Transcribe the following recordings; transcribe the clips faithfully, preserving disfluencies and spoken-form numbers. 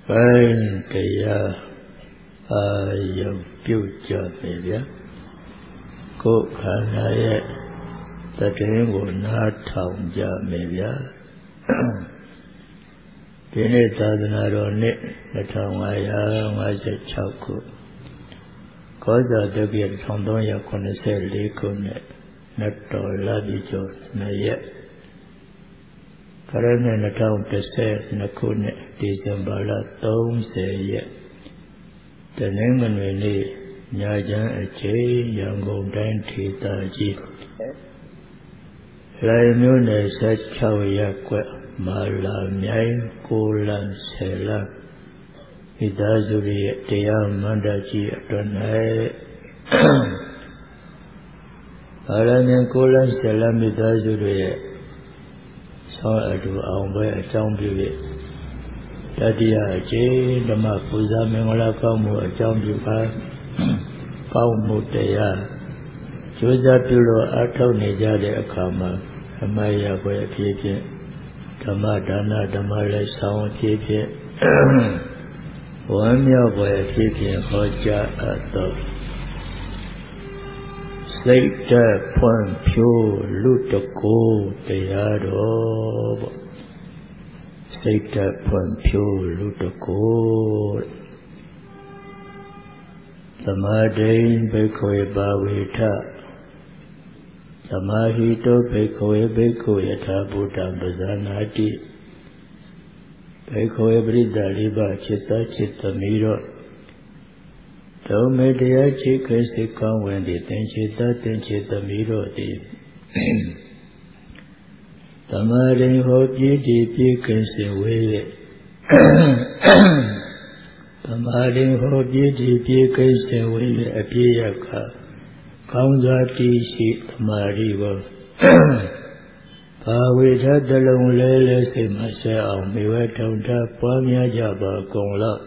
Fine Kaya Ayam Puja Media Go Kanaya Tatengo Natam Ja Media Dine Tadnaro Nit Natamaya Masa Chaku Koda Debian Tondoya Konese Likune Nato Labijo Nayet Karana Natam Tese Nakune December Third The Nenganwini Nyajan Ache Yangon Dan Titaji Laimune Sachawayakwe Mala Myai Kulan Sela Idazuri Teyam Mandaji Adonai Alamin Kulan Sela Idazuri So Adu Ambe Chambi Tadia J Dama Puza Mengola Kamu Chambi Kamu Teya Joza Pilo Ato Neja de Akama Amaya Boya Pipi Dama Dana Dama Le Sound Pipi Wamya Boya Pipi Hoja Ato Slate Point Pure Lutako Teyado Slate Point Pure Lutako Samadin Bekoe Bawita Samahito Bekoe Beko Yata Buddha Bazanati Bekoe Brida Liba Chita Chita Miro Don't make the chick as they come when they think it that and chit the mirror. The marine hope ye deep you can say way. The marine hope ye deep you can say way a piaka. Comes out sheet the marigo. Ah, we had the long ladies in myself, we went on top of Pamia Jabba Gongla.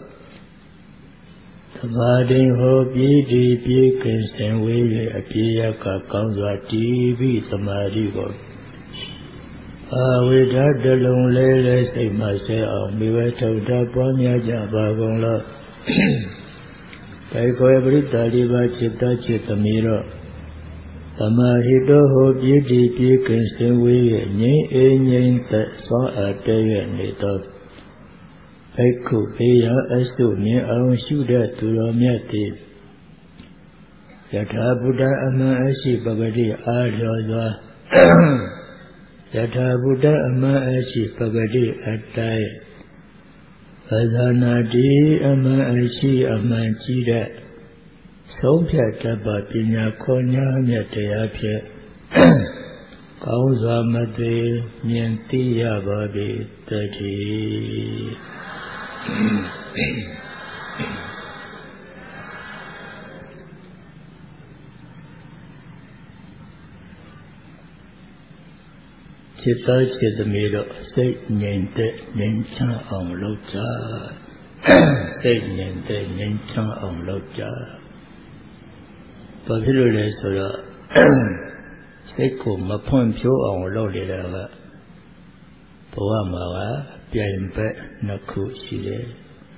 Samadin ho Bidi Pickens and Willie Apiaka Kanza T V Samadigo. Ah, with that the long ladies in myself, we went out up on Yajabagonla. Take every Taliba Chita Chita Miro. Samahito ho Bidi Pickens and Willie, Ning Ing that saw a day and later. Echo Paya Astu near our Shuda to Romiati Yata Buddha Ama Ashi Bagadi Ajaza Yata Buddha Ama Ashi Bagadi Atai Azanadi Ama Ashi Amanchida Sompia Taba Pina Konya Miatayapia Kauza Made Nianti Yababi Thirty Chita Chita Miro, say Niente, Nincha on Loja, say Niente, Nincha on Loja. Particularly so that Seko Mapon Pio on Lolida Poamawa. Piampe Naku Shide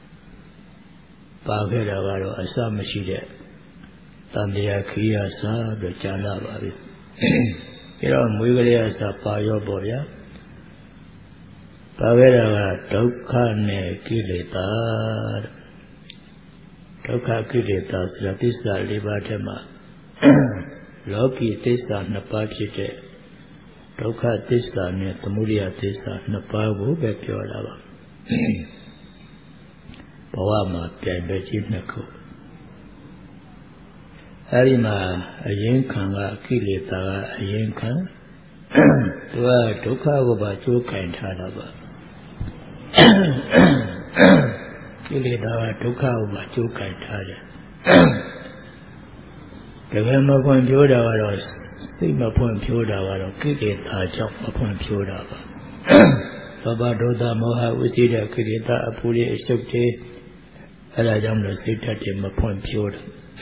Bagada Varo Asam Shide Tambia Kia Sa the Chana Babi. You know, Mugalia Sapayo Boya Bagada Doka Ne Kilita Doka Kilita Sratisa Libatema Loki Tista Napachite Doka Tista ne Tamulia Tista Napabu Bepiolava Pawama Piambechi Naku Arima a Yenkanga Kilita a Yenkan Tua Doka Goba Joka and Hadaba Kilita Doka Goba Joka and Hada The Vema Ponjoda was Sima Point Pyoda Varo, Kikita Chop upon Pyoda. Baba Doda Moha Usida Kirita Apuli Shukti Alajamla Sita Tim upon Pyoda.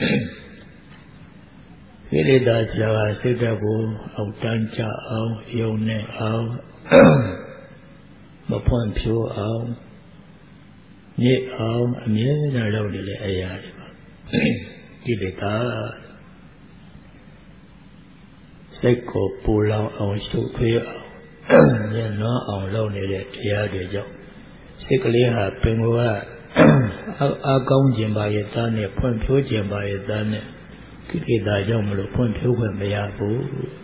Really does Lava Sitabu, Autancha, Au, Yone, Au, upon Pyo, Au, ညစ်အောင်အမြဲတမ်းလုပ်နေတဲ့အရာတွေပါကိလေသာစိတ်ကိုပူလောင်အောင်ရှုပ်ထွေးအောင်ညှဉ်းနှွမ်းအောင်လုပ်နေတဲ့တရားတွေကြောင့်စိတ်ကလေးဟာပင်ကိုကအကောင်းခြင်းပါရဲ့သားနဲ့ဖွံ့ဖြိုးခြင်းပါရဲ့သားနဲ့ကိလေသာကြောင့်မလို့ဖွံ့ဖြိုးခွင့်မရဘူး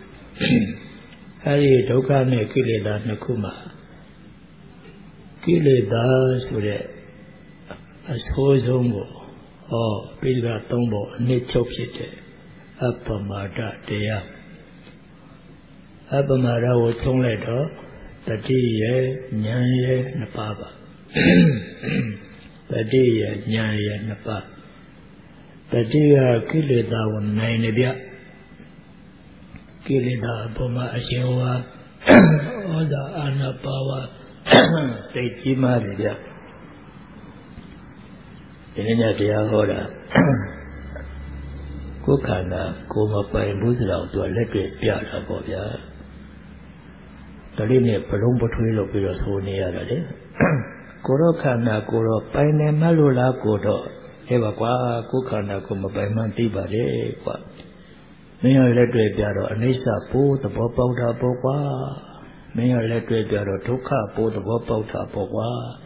အဲဒီဒုက္ခနဲ့ကိလေသာနှစ်ခုမှာကိလေသာဆိုတဲ့အဆိုးဆုံးကိုဟောပိဋကသုံးဖို့အနှစ်ချုပ်ဖြစ်တဲ့အပ္ပမာဒတရားအပ္ပမာဒကိုထုံးလိုက်တော့တတိယဉာဏ်ရဲ့နှစ်ပါးပါတတိယဉာဏ်ရဲ့နှစ်ပါးတတိယကိလေသာကိုနိုင်နေပြကိလေသာအပေါ်မှာအရှင်ဝါဩဇာအာဏာပါဝါစိတ်ကြီးမားတယ်ဗျဒီနေ့ညတရားဟောတာကိုယ်ခန္ဓာကိုယ်မပိုင်ဘူးဆိုတော့သူကလက်တွေ့ပြတာပေါ့ဗျာဒါလေးနဲ့ဘလုံးပထွေးလို့ပြီးတော့ဆိုနေရတာလေကိုယ်တော့ခန္ဓာကိုယ်တော့ပိုင်နေမှလို့လားကိုယ်တော့ဟဲ့ပါကွာကိုယ်ခန္ဓာကိုယ်မပိုင်မှသိပါလေကွာမင်းရလက်တွေ့ပြတော့အနိစ္စပိုးသဘောပေါက်တာပေါ့ကွာမင်းရလက်တွေ့ပြတော့ဒုက္ခပိုးသဘောပေါက်တာပေါ့ကွာ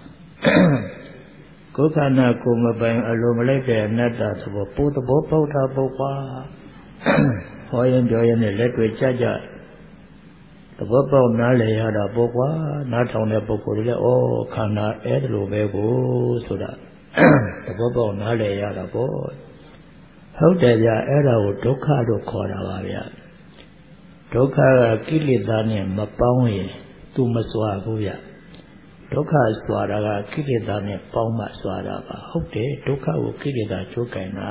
ကိုယ်ခန္ဓာကိုယ်မပိုင်အလိုမလိုက်တဲ့အနတ္တသဘောပိုးသဘောပေါက်တာပေါ့ကွာဟောရင်ပြောရင်လည်းလက်တွေ့ကြကြသဘောပေါက်နားလည်ရတာပေါ့ကွာနားထောင်တဲ့ပုဂ္ဂိုလ်တွေလည်းဩခန္ဓာအဲ့ဒါလိုပဲကိုဆိုတာသဘောပေါက်နားလည်ရတာပေါ့ဟုတ်တယ်ဗျအဲ့ဒါကိုဒုက္ခလို့ခေါ်တာပါဗျဒုက္ခကကိလေသာနဲ့မပေါင်းရင်သူမစွာဘူးဗျဒုက္ခစွာတာကကိလေသာနဲ့ပေါင်းမှစွာတာပါဟုတ်တယ်ဒုက္ခကိုကိလေသာကျိုးကင်တာ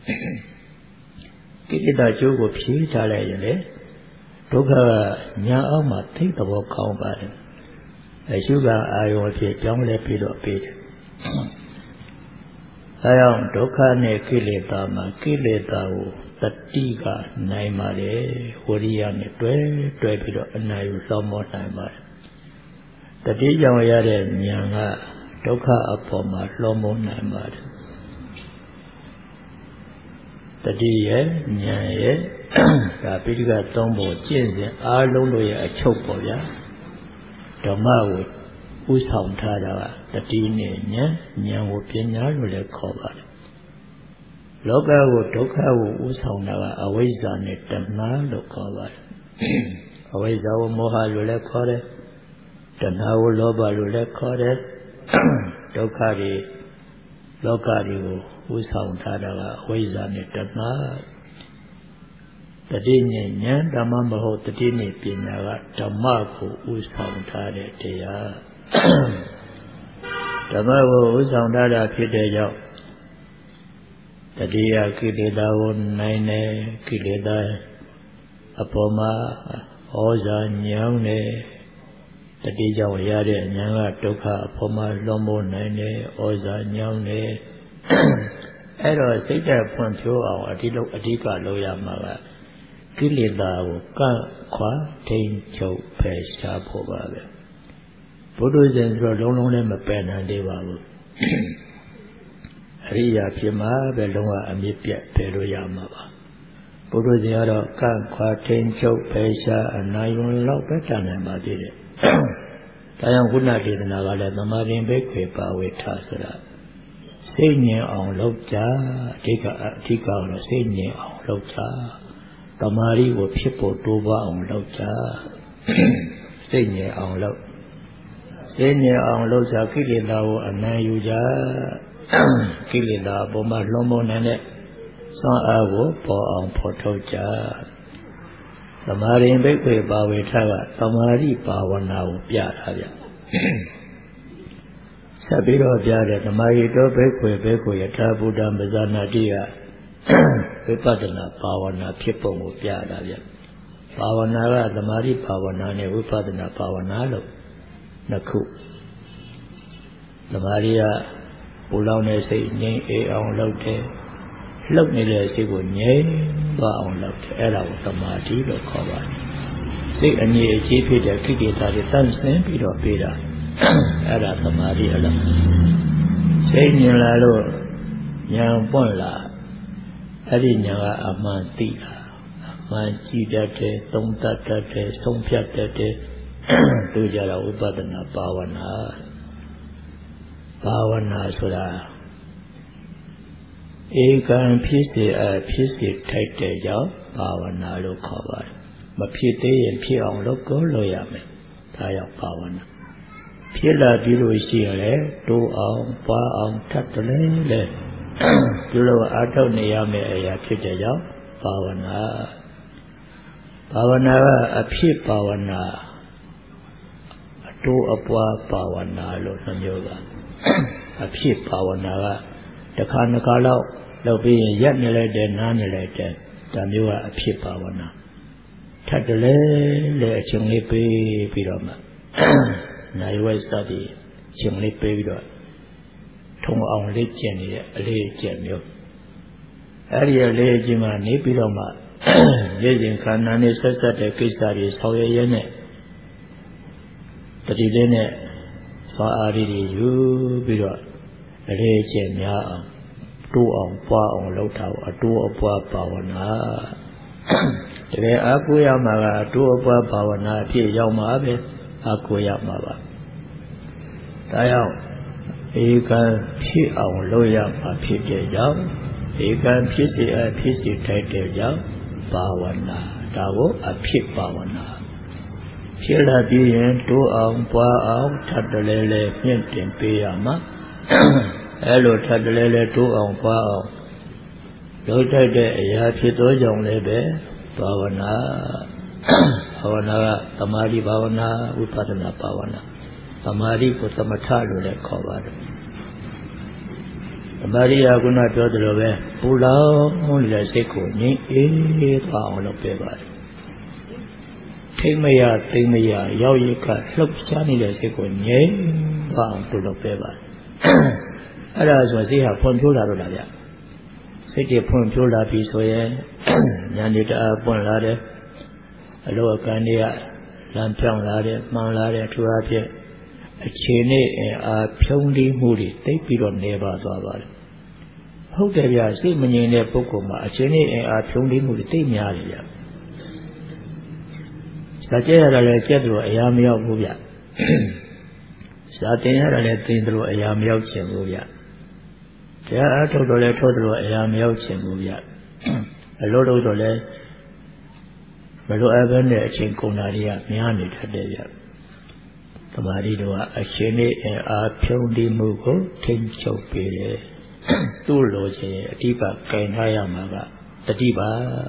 ကိလေသာကျိုးကိုဖြေးချလိုက်ရင်လေဒုက္ခကညာအောင်မှသိသဘောကောင်းပါတယ်အရှုကအာယုံအဖြစ်ကြောင်းလဲပြီးတော့ပြီးတယ်အဲကြောင့်ဒုက္ခနဲ့ကိလေသာမှာကိလေသာကိုတတိကနိုင်ပါတယ်ဝိရိယနဲ့တွဲတွဲပြီးတော့အနာယူလောမောနိုင်ပါတယ်တတိကြောင့်ရတဲ့ဉာဏ်ကဒုက္ခအပေါ်မှာလောမောနိုင်ပါတယ်တတိရဲ့ဉာဏ်ရဲ့ဒါပိဋကသုံးဖို့ကျင့်စဉ်အားလုံးတို့ရဲ့အချုပ်ပေါ့ဗျာဓမ္မကိုဥဆောင်ထားတာကတတိနဲ့ဉာဏ်ဉာဏ်ကိုပညာလို့လည်းခေါ်ပါတယ်လောကကိုဒုက္ခကိုဥဆောင်တာကအဝိဇ္ဇာနဲ့တဏှာလို့ခေါ်ပါတယ်အဝိဇ္ဇာကိုမောဟလို့လည်းခေါ်တယ်တဏှာကိုလောဘလို့လည်းခေါ်တယ်ဒုက္ခတွေလောကတွေကိုဥဆောင်ထားတာကအဝိဇ္ဇာနဲ့တဏှာတတိဉာဏ်ဉာဏ်ဓမ္မမဟုတ်တတိနဲ့ပညာကဓမ္မကိုဥဆောင်ထားတဲ့တရားဓမ္မကိုဥဆောင်ထားတာဖြစ်တဲ့ကြောင့်တတိယကိလေသာကိုနိုင်တယ်ကိလေသာအပေါ်မှာဩဇာညောင်းတယ်တတိကြောင့်ရတဲ့ဉာဏ်ကဒုက္ခအပေါ်မှာလွန်မိုးနိုင်တယ်ဩဇာညောင်းတယ်အဲ့တော့စိတ်ဓာတ်ဖွံ့ဖြိုးအောင်အတိလုံးအဓိကလုပ်ရမှာကကိလေသာကိုကန့်ခွာထိန်ချုပ်ဖယ်ရှားဖို့ပါပဲဘုဒ္ဓဇင်ဆိုတော့လုံးလုံးလည်းမပယ်နိုင်သေးပါဘူးအရိယာဖြစ်မှာပဲလုံးဝအမြင့်ပြတ်ဖယ်လို့ရမှာပါဘုဒ္ဓဇင်ကတော့ကန့်ခွာထိန်ချုပ်ဖယ်ရှားအနိုင်ဝင်လောက်ပဲတန်နိုင်ပါသေးတယ်ဒါကြောင့်ခုနဒေသနာကလည်းသမာဓိဘိက္ခေပါဝေထဆိုတာစိတ်ငြိမ်အောင်လုပ်ကြအဓိကအဓိကတော့စိတ်ငြိမ်အောင်လုပ်ကြသမာဓိကိုဖြစ်ဖို့တိုးပွားအောင်လုပ်ကြစိတ်ငြိမ်အောင်လုပ်စိတ်ငြိမ်အောင်လုပ်ကြကိလေသာကိုအနိုင်ယူကြကိလေသာအပေါ်မှာလွန်မိုးနိုင်တဲ့စွမ်းအားကိုပေါ်အောင်ဖော်ထုတ်ကြသမာဓိဘိက္ခေပါဝေထကသမာဓိဘာဝနာကိုပြတာဗျဆက်ပြီးတော့ပြတဲ့သမာဓိတောဘိက္ခေဘိက္ခေယထာဘုဒ္ဓမဇာနာတိယဝိပဿနာဘာဝနာဖြစ်ပုံကိုပြတာဗျဘာဝနာကသမာဓိဘာဝနာနဲ့ဝိပဿနာဘာဝနာလို့နှစ်ခုသမာဓိကပူလောင်တဲ့စိတ်ငြိမ်အေးအောင်လုပ်တယ်လှုပ်နေတဲ့စိတ်ကိုငြိမ်သွားအောင်လုပ်တယ်အဲ့ဒါကိုသမာဓိလို့ခေါ်ပါတယ်စိတ်အငြိအကျေးဖြစ်တဲ့ကိလေသာတွေတန့်စင်ပြီးတော့ပြေးတာအဲ့ဒါသမာဓိအလားစိတ်မြင်လာလို့ဉာဏ်ပွင့်လာအဲ့ဒီဉာဏ်ကအမှန်သိတာအမှန်ကြည့်တတ်တယ်သုံးသပ်တတ်တယ်ဆုံးဖြတ်တတ်တယ်တို့ကြတော့ဥပဒနာဘာဝနာဘာဝနာဆိုတာဧကံဖြစ်စေအဖြစ်စေထိုက်တဲ့ကြောင့်ဘာဝနာလို့ခေါ်ပါတယ်မဖြစ်သေးရင်ဖြစ်အောင်လုပ်ကိုလုပ်ရမယ်ဒါရောက်ဘာဝနာဖြစ်လာပြီးလို့ရှိရင်လေတိုးအောင်ပွားအောင်ထပ်တယ်လေဒီလိုအားထုတ်နေရမယ့်အရာဖြစ်တဲ့ကြောင့်ဘာဝနာဘာဝနာကအဖြစ်ဘာဝနာအတိုးအပွားဘာဝနာလို့နှမျိုးကအဖြစ်ဘာဝနာကတစ်ခါနှစ်ခါလောက်လုပ်ပြီးရင်ရက်နေလိုက်တယ်နားနေလိုက်တယ်ဒါမျိုးကအဖြစ်ဘာဝနာထပ်တယ်လေအချိန်လေးပေးပြီးတော့မှနိုင်ဝဲစသည်အချိန်လေးပေးပြီးတော့ထုံအောင်လေ့ကျင့်နေတဲ့အလေးကျင့်မျိုးအဲ့ဒီအလေးကျင့်မှနေပြီးတော့မှရည်ရင်ခန္ဓာနဲ့ဆက်ဆက်တဲ့ကိစ္စတွေဆောင်ရွက်ရတဲ့တတိလေးနဲ့စွာအားတွေယူပြီးတော့အလေးကျင့်များအောင်တိုးအောင်ပွားအောင်လုပ်တာအတိုးအပွားဘာဝနာတကယ်အားကိုးရမှာကအတိုးအပွားဘာဝနာအဖြစ်ရောက်မှာပဲအားကိုးရမှာပါဒါကြောင့်ဧကံဖြစ်အောင်လုပ်ရမှာဖြစ်တဲ့ကြောင့်ဧကံဖြစ်စေအဖြစ်စေထိုက်တဲ့ကြောင့်ဘာဝနာဒါကိုအဖြစ်ဘာဝနာဖြစ်လာပြီးရင်တိုးအောင်ပွားအောင်ထပ်တလဲလဲမြင့်တင်ပေးရမှာအဲလိုထပ်တလဲလဲတိုးအောင်ပွားအောင်လုပ်တတ်တဲ့အရာဖြစ်သောကြောင့်လည်းပဲဘာဝနာဘာဝနာကသမာဓိဘာဝနာဝိပဿနာဘာဝနာသမာဓိကိုသမထလို့လည်းခေါ်ပါတယ်သမာဓိကခုနပြောသလိုပဲပူလောင်တဲ့စိတ်ကိုငြိမ်းအေးသွားအောင်လုပ်ပေးပါတယ်ထိမ့်မရသိမ့်မရရောက်ရခလှုပ်ရှားနေတဲ့စိတ်ကိုငြိမ်းသွားအောင်လုပ်ပေးပါတယ်အဲ့ဒါဆိုစိတ်ဟာဖွံ့ဖြိုးလာတော့လားဗျစိတ်တွေဖွံ့ဖြိုးလာပြီဆိုရင်ဉာဏ်တွေတအားပွင့်လာတယ်အလောကံတွေကလမ်းပြောင်းလာတယ်မှန်လာတယ်သူအဖြစ်အခြေအနေအားဖြုံးလိမှုတွေတိတ်ပြီးတော့နေပါသွားပါတယ်ဟုတ်တယ်ဗျစိတ်မငြိမ်တဲ့ပုဂ္ဂိုလ်မှာအခြေအနေအားဖြုံးလိမှုတွေတိတ်များတယ်ဗျစာကျက်ရတာလည်းကျက်တယ်လို့အရာမရောက်ဘူးဗျစာတင်ရတာလည်းတင်တယ်လို့အရာမရောက်ချင်ဘူးဗျတရားအားထုတ်တော့လည်းထုတ်တယ်လို့အရာမရောက်ချင်ဘူးဗျအလို့လို့တော့လည်းမလိုအပ်ဘဲနဲ့အချိန်ကုန်တာတွေကများနေတတ်တယ်ဗျသမာဓိတော်ကအရှင်နဲ့အားဖြုံးတိမှုကိုထိန်းချုပ်ပေးတယ်သူ့လိုချင်အဓိကကင်ထားရမှာကတတိပါ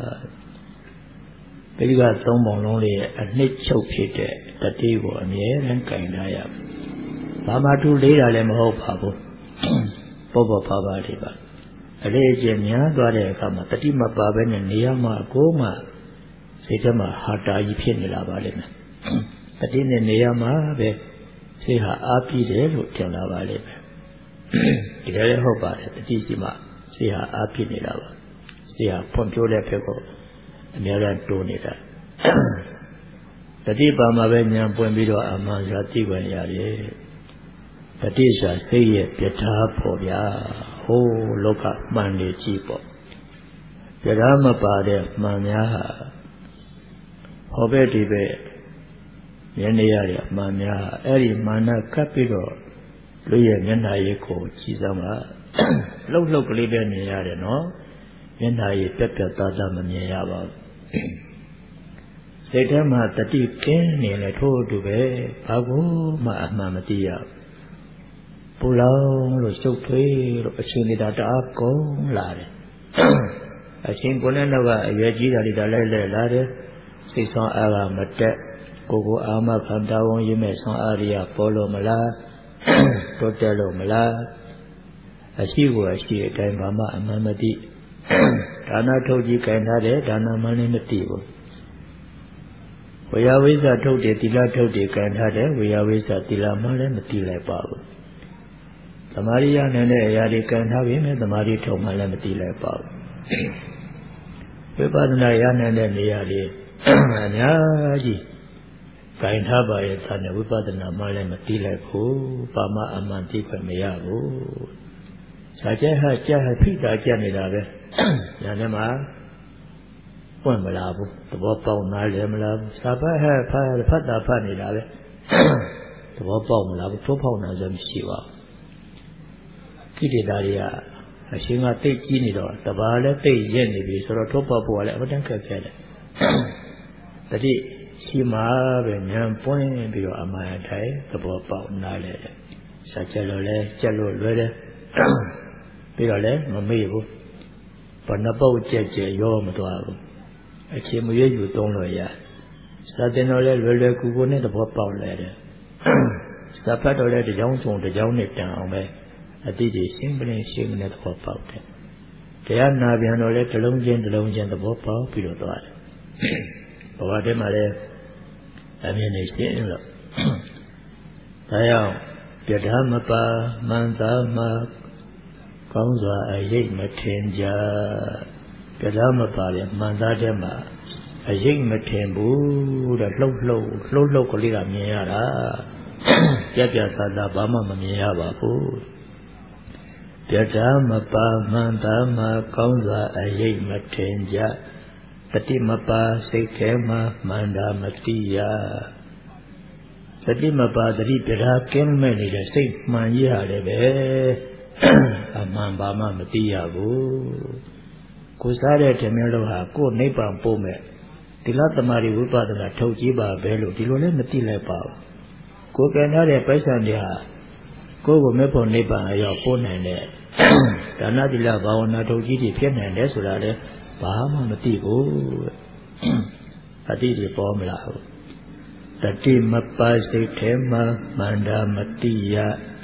ဒီကသုံးပုံလုံးလေးရဲ့အနှစ်ချုပ်ဖြစ်တဲ့တတိကိုအမြဲတမ်းကင်ထားရဘာမှထူလေးတာလည်းမဟုတ်ပါဘူးပေါ်ပေါ်ပါပါလေးပါအလေးအကျင့်များသွားတဲ့အခါမှာတတိမပါဘဲနဲ့နေရာမှာကိုယ်မှစိတ်ထဲမှာဟာတာကြီးဖြစ်နေလာပါလိမ့်မယ်တတိနဲ့နေရာမှာပဲစိတ်ဟာအားပြည့်တယ်လို့ထင်လာပါလိမ့်မယ်ဒီလိုလည်းဟုတ်ပါတယ်တတိစီမှာစိတ်ဟာအားပြည့်နေတာပါစိတ်ဟာဖွံ့ဖြိုးတဲ့ဘက်ကိုအများအားတိုးနေတာတတိပါမှာပဲဉာဏ်ပွင့်ပြီးတော့အမှန်စွာသိခွင့်ရတယ်တတိစာစိတ်ရဲ့ပြထားဖို့ဗျာဟိုးလောကမှန်နေကြည့်ပေါ့ပြထားမပါတဲ့မှန်များဟာဟောပဲဒီပဲမြင်နေရတဲ့အမှန်များအဲ့ဒီမာနကပ်ပြီးတော့လူရဲ့မျက်နှာရည်ကိုကြည်စမ်းပါလှုပ်လှုပ်ကလေးပဲမြင်ရတယ်နော်မျက်နှာရည်ပြက်ပြက်သားသားမမြင်ရပါဘူးစိတ်ထဲမှာတတိကင်းနေလေထို့အတူပဲဘာကိုမှအမှန်မသိရပူလောင်လို့ရှုပ်ထွေးလို့အချိန်လေးတအားကုန်လာတယ်အချိန်ကိုလည်းတော့အရွယ်ကြီးတာလေးတလိုက်လဲလာတယ်စိတ်ဆောင်အားကမတက်ကိုကိုအာမခံတာဝန်ရမဲ့ဆောင်အားရပေါ်လို့မလားတိုးတက်လို့မလားအရှိကိုအရှိအတိုင်းဘာမှအမှန်မသိဒါနထုတ်ကြီးကင်ထားတယ်ဒါနမှန်းလည်းမသိဘူးဝေယဝိဇ္ဇထုတ်တယ်သီလထုတ်တယ်ကင်ထားတယ်ဝေယဝိဇ္ဇသီလမှန်းလည်းမသိလိုက်ပါဘူးသမာဓိရနိုင်တဲ့အရာတွေကင်ထားပြီမဲ့သမာဓိထုတ်မှလည်းမသိလိုက်ပါဘူးဝိပဿနာရနိုင်တဲ့နေရာတွေအများကြီးင်ထားပါရဲ့သာနဲ့ဝိပဿနာမှလည်းမသိလိုက်ဘူးပါမအမှန်သိခွင့်မရဘူးစာကျက်ဟာကြက်ဟာဖိတာကြက်နေတာပဲညာထဲမှာပွင့်မလာဘူးသဘောပေါက်နားလည်မလားစာဖတ်ဟဲ့ဖတ်ဖတ်တာဖတ်နေတာပဲသဘောပေါက်မလားထိုးဖောက်နာဆိုမရှိပါဘူးကိလေသာတွေကအရှင်ကသိကြီးနေတော့တပါးလည်းသိရက်နေပြီဆိုတော့ထိုးပေါက်ဖို့ကလည်းအမှန်တန်ခက်ခဲတယ်တတိရှိမှာပဲဉာဏ်ပွင့်ပြီးတော့အမှန်တိုင်းသဘောပေါက်နားလည်တယ်စာကျက်လို့လဲကျက်လို့လွယ်တယ်ပြီးတော့လည်းမမေ့ဘူးဘာနှပုတ်ကြက်ကြက်ရောမသွားဘူးအချိန်မရွေးယူသုံးလို့ရစာတင်တော့လဲလွယ်လွယ်ကူကူနဲ့သဘောပေါက်လဲတယ်စာဖတ်တော့လဲတကြောင်စုံတကြောင်နဲ့တန်အောင်ပဲအတိတ်ရှင်းပလင်းရှင်းနဲ့သဘောပေါက်တယ်တရားနာပြန်တော့လဲတစ်လုံးချင်းတစ်လုံးချင်းသဘောပေါက်ပြီးတော့သွားတယ်ဘဝတည်းမှာလဲအမြင်နဲ့ရှင်းလို့ဒါကြောင့်ပြဓာမပါမန္တာမကောင်းစွာအရေးမထင်ကြပြဓာမပါလေမန္တာထဲမှာအရေးမထင်ဘူးတဲ့လှုပ်လှုပ်လှုပ်လှုပ်ကလေးကမြင်ရတာပြပြသာသာဘာမှမမြင်ရပါဘူးပြဓာမပါမန္တာမကောင်းစွာအရေးမထင်ကြတတိမပါစိတ်ထဲမှာမန္တာမတိရတတိမပါတတိပြဓာကင်းမဲ့နေတဲ့စိတ်မှန်ရရတယ်ပဲအမှန်ဘာမှမသိရဘူးကိုစားတဲ့ဓမ္မလို့ဟာကိုယ်နိဗ္ဗာန်ပို့မဲ့သီလသမာဓိဝိပဿနာထုတ်ကြည့်ပါပဲလို့ဒီလိုလည်းမသိလိုက်ပါဘူးကိုယ်ကံရတဲ့ပိုက်ဆံတွေဟာကိုယ်ကိုမဲ့ဖို့နိဗ္ဗာန်အရောက်ပို့နိုင်တဲ့ဒါနသီလဘာဝနာထုတ်ကြည့်တွေဖြစ်နိုင်တယ်ဆိုတာလည်းဘာမှမသိဘူးအတိတွေပေါ်မလာဘူးတတိမပါစိတ်ထဲမှာမန္တာမတိယ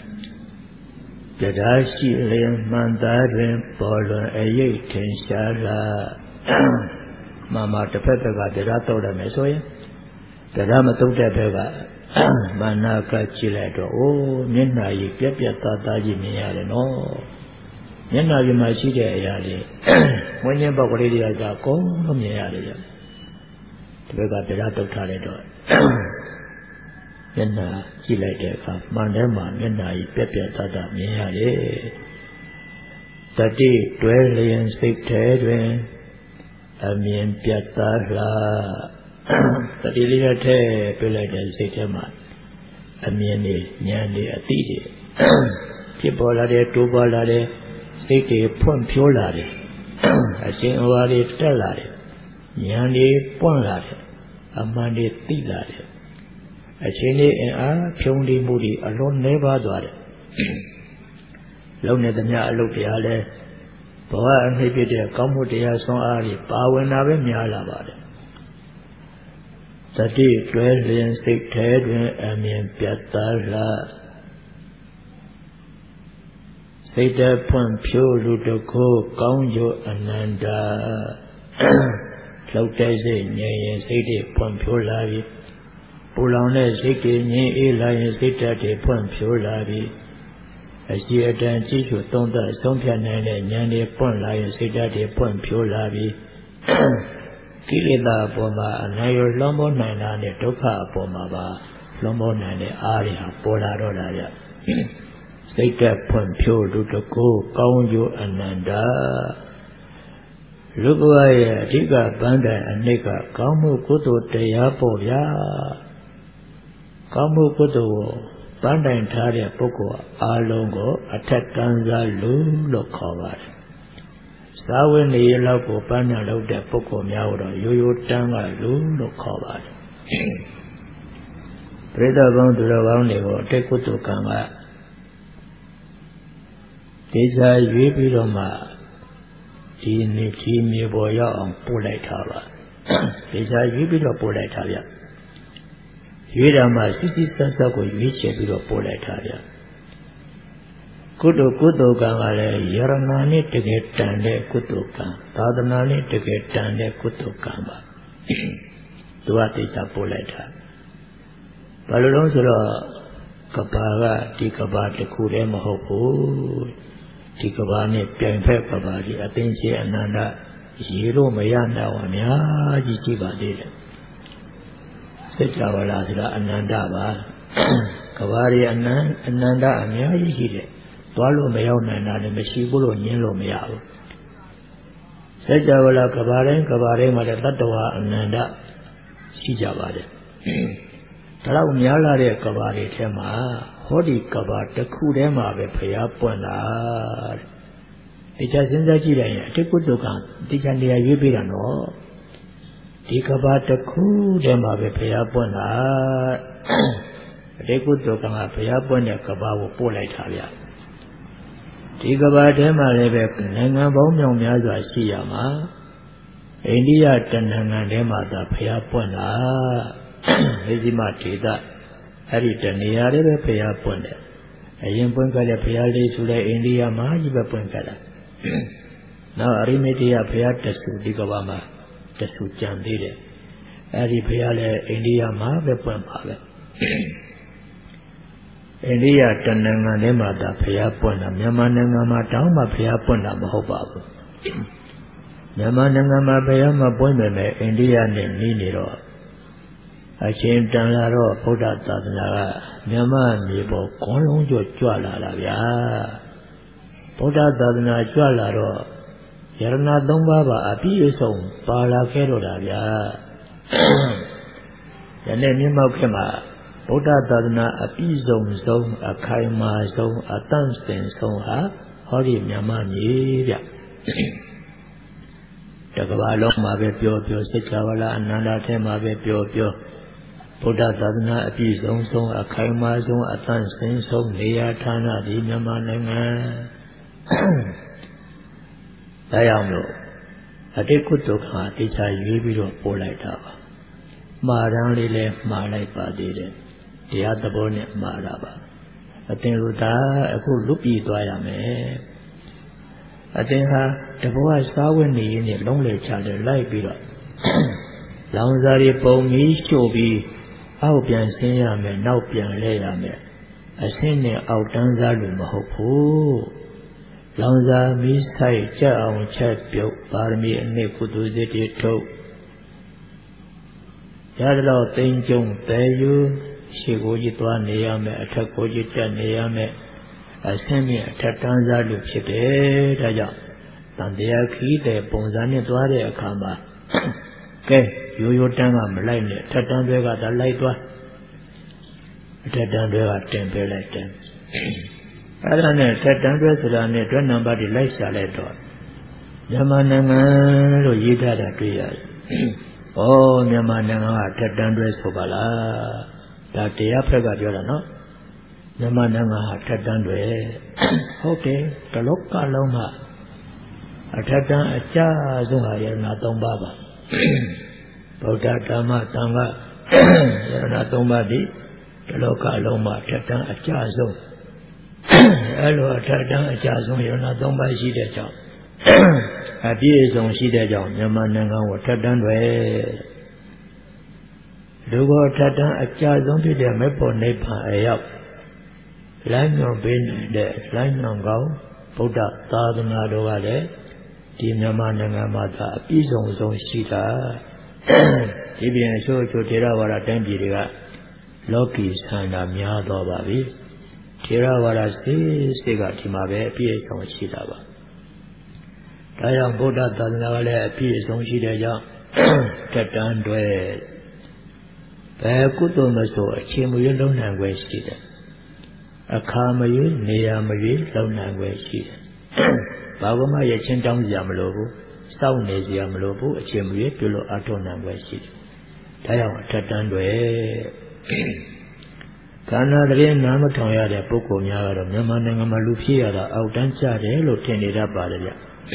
တရားရှိလျင်မှန်သားတွင်ပေါ်လွန်အရေးထင်ရှားလာမမတစ်ဖက်ဖက်ကတရားတော်တယ်မယ်ဆိုရင်တရားမတုတ်တဲ့ဘက်ကမာနကကြည့်လိုက်တော့အိုးမျက်နှာကြီးပြက်ပြက်သားသားကြီးမြင်ရတယ်နော်မျက်နှာကြီးမှာရှိတဲ့အရာတွေဝိညာဉ်ပေါက်ကလေးတွေကသာကောင်းလို့မြင်ရတယ်ကြဒီဘက်ကတရားတုတ်ထားလိုက်တော့မျက်နှာကြည့်လိုက်တဲ့အခါမှန်တယ်မှာမျက်နှာကြီးပြက်ပြက်သားသားမြင်ရတယ်တတိတွဲလျင်စိတ်ထဲတွင်အမြင်ပြတ်သားလာတတိလေးနဲ့ထဲပြလိုက်တဲ့စိတ်ထဲမှာအမြင်တွေဉာဏ်တွေအသိတွေဖြစ်ပေါ်လာတဲ့တိုးပေါ်လာတဲ့စိတ်တွေဖွံ့ဖြိုးလာတယ်အရှင်အဝါတွေတက်လာတယ်ဉာဏ်တွေပွင့်လာတယ်အမှန်တွေသိလာတယ်အချိန်လေးအင်အားဖြုံးတိမှုတွေအလွန်နှဲပါသွားတယ်လုံနေသမျှအလုပ်တရားလဲဘဝအနှိမ့်ပြတဲ့ကောင်းမှုတရားဆွမ်းအားတွေပါဝင်တာပဲများလာပါတယ်တတိတွဲလျင်စိတ်ထဲတွင်အမြင်ပြတ်သားလာစိတ်တဖွံ့ဖြိုးလူတကိုးကောင်းကျိုးအနန္တလှုပ်တဲ့စိတ်ငြိမ်ရင်စိတ်တွေဖွံ့ဖြိုးလာပြီပူလောင်တဲ့စိတ်တွေငြိမ်အေးလာရင်စိတ်ဓာတ်တွေဖွံ့ဖြိုးလာပြီအရှိအတန်ကြည့်ရှုသုံးသပ်ဆုံးဖြတ်နိုင်တဲ့ဉာဏ်တွေပွင့်လာရင်စိတ်ဓာတ်တွေဖွံ့ဖြိုးလာပြီကိလေသာအပေါ်မှာအနိုင်ရလွန်မိုးနိုင်တာနဲ့ဒုက္ခအပေါ်မှာပါလွန်မိုးနိုင်တဲ့အားတွေဟာပေါ်လာတော့တာကြစိတ်ဓာတ်ဖွံ့ဖြိုးလူတကိုးကောင်းကျိုးအနန္တလူဘဝရဲ့အဓိကပန်းတိုင်အနိကကောင်းမှုကုသိုလ်တရားပေါ့ဗျာကောင်းမှုကုသိုလ်ကိုပန်းတိုင်ထားတဲ့ပုဂ္ဂိုလ်အားလုံးကိုအထက်ကံစားလူလို့ခေါ်ပါတယ်သာဝိနည်းလောက်ကိုပန်းတိုင်လုပ်တဲ့ပုဂ္ဂိုလ်များတော့ရိုးရိုးတန်းကလူလို့ခေါ်ပါတယ်ပရိသတ်ကောင်းသူတော်ကောင်းတွေကိုအတိတ်ကုသိုလ်ကံကဒေသရွေးပြီးတော့မှဒီနေ့ဒီမြေပေါ်ရောက်အောင်ပို့လိုက်တာပါဒေသရွေးပြီးတော့ပို့လိုက်တာဗျရွေးတာမှစစ်စစ်ဆက်ဆက်ကိုရွေးချယ်ပြီးတော့ပို့လိုက်တာဗျကုသိုလ်ကုသိုလ်ကံကလည်းယရနာနဲ့တကယ်တန်တဲ့ကုသိုလ်ကံသာသနာနဲ့တကယ်တန်တဲ့ကုသိုလ်ကံပါသူကဒေသပို့လိုက်တာဘာလို့လဲဆိုတော့ကဘာကဒီကဘာတစ်ခုတည်းမဟုတ်ဘူးဒီကဘာနဲ့ပြိုင်ဖက်ကဘာကြီးအသိရှိအနန္တရေလို့မရနိုင်ပါများကြီးရှိပါသေးတယ်စ Java Sila Anandava Kavari Anan Ananda Amya Hide Dwalo Mayona and Meshibulo Yellow Mayao Sajavala Kabare Kabare Madatawa Ananda Sijavade Talau Nyala Kabare Tema Hodi Kabat the Kudema Paya Pona Ichazinda Jira take good look on Dijandia Yubirano Dikabat the Kudema Paya Pona take good look on Paya Pona Kababu Pola Italia Dikabat Dema Nanga Bomyong Yaza Siyama India Tananga Dema the Paya Pona Hizima that Harita Niare Paya Ponda. A young Punkala Payali Sula India Majiba Punkala. Now Arimedia Payata Sudikavama, the Sujan Dide. Ari Payale India Mave Pumpave. India Tananga Nema da Paya Ponda, Yamananga Tama Paya Ponda Mahobabu. Yamananga Payama Boyme, India Niniro. I came down la road, put out that Yama Nibo, Konjo Juala Lavia. Put out that Juala road. Yarna Dombaba, a piece Pala Kero Lavia. The name Yama put out that a piece zone, a Kaima zone, a Dunstan zone, ha, Hori Yama Nivia. Takavalo Mabe Pio Pio Sechavala, Ananda Temabe Pio Pio. Buddha Dadana Api Zong Song, a Kaima Zong, a Tan Sen Song, Nea Tana, the Yamananga Dayamlo. A Dekutoka, Tita Yubiro Polaitava. Maran left Malay Padide, the other bonnet Maraba. A Tenruta, a good loopy Dwayame. A Tenha, the boy saw when the in a lonely child like Biro. Lanzari Pomi Shobi. I'll be an Sinyame, now be an Layame. A senior out Danzalu Mahopu. Lanza Miss Hai Cha on Chat Bio, Barmi and Nekudu Zeti To Yadlo Tenjung Bayu, Shigojitwa Neame, Atakojita Neame, a semi Tatanzalu Chite, Raja, Tandiaki, the Bonzani Dware Kama. Okay. You tanga line, Tatandrega the light one. Tatandrega temple like them. Other than Tatandres are net one number the lights are let on. Yamananga Yida the three years. Oh, Yamananga Tatandres Sobala. That the Africa Jolano. Yamananga Tatandre. Okay, the local Loma. A Tatan a cha Zunga Natom Baba. Buddha Dhamma Tanga Yana Tombadi, the local Loma, Tatan, a Chazo. Hello, Tatan, a Chazo, Yana Tomba Shida. A beer is on Shida, Yamananga, or Tatan Way. Lugo Tatan, a Chazo to the Maple Nepa, a yap. Line on Bin, the line on Go, Buddha Tadana Dovale, Yamananga Mata, Pizon Zon Shida. Ibn so to Tirawara Tempiriga, Loki Sanda Miado Babi, Tirawara Siga Timabe, P S on Shidaba. Tayang Buddha Tanavale, P S on Shidaja, Tatan Dwe. Bakuto Maso, a Chimu long language shida. A Kamayu, Neamayu, long language shida. Bagoma Yachin Dong Yamlobu. Sound is Yamlobu, a chimney, Pilo Atona West. Tayawa Tatandwe Kana, the Ren Namatoya, the Poco Yara, Yamananga Malupia, Autancha, the Hello Tenida Badia.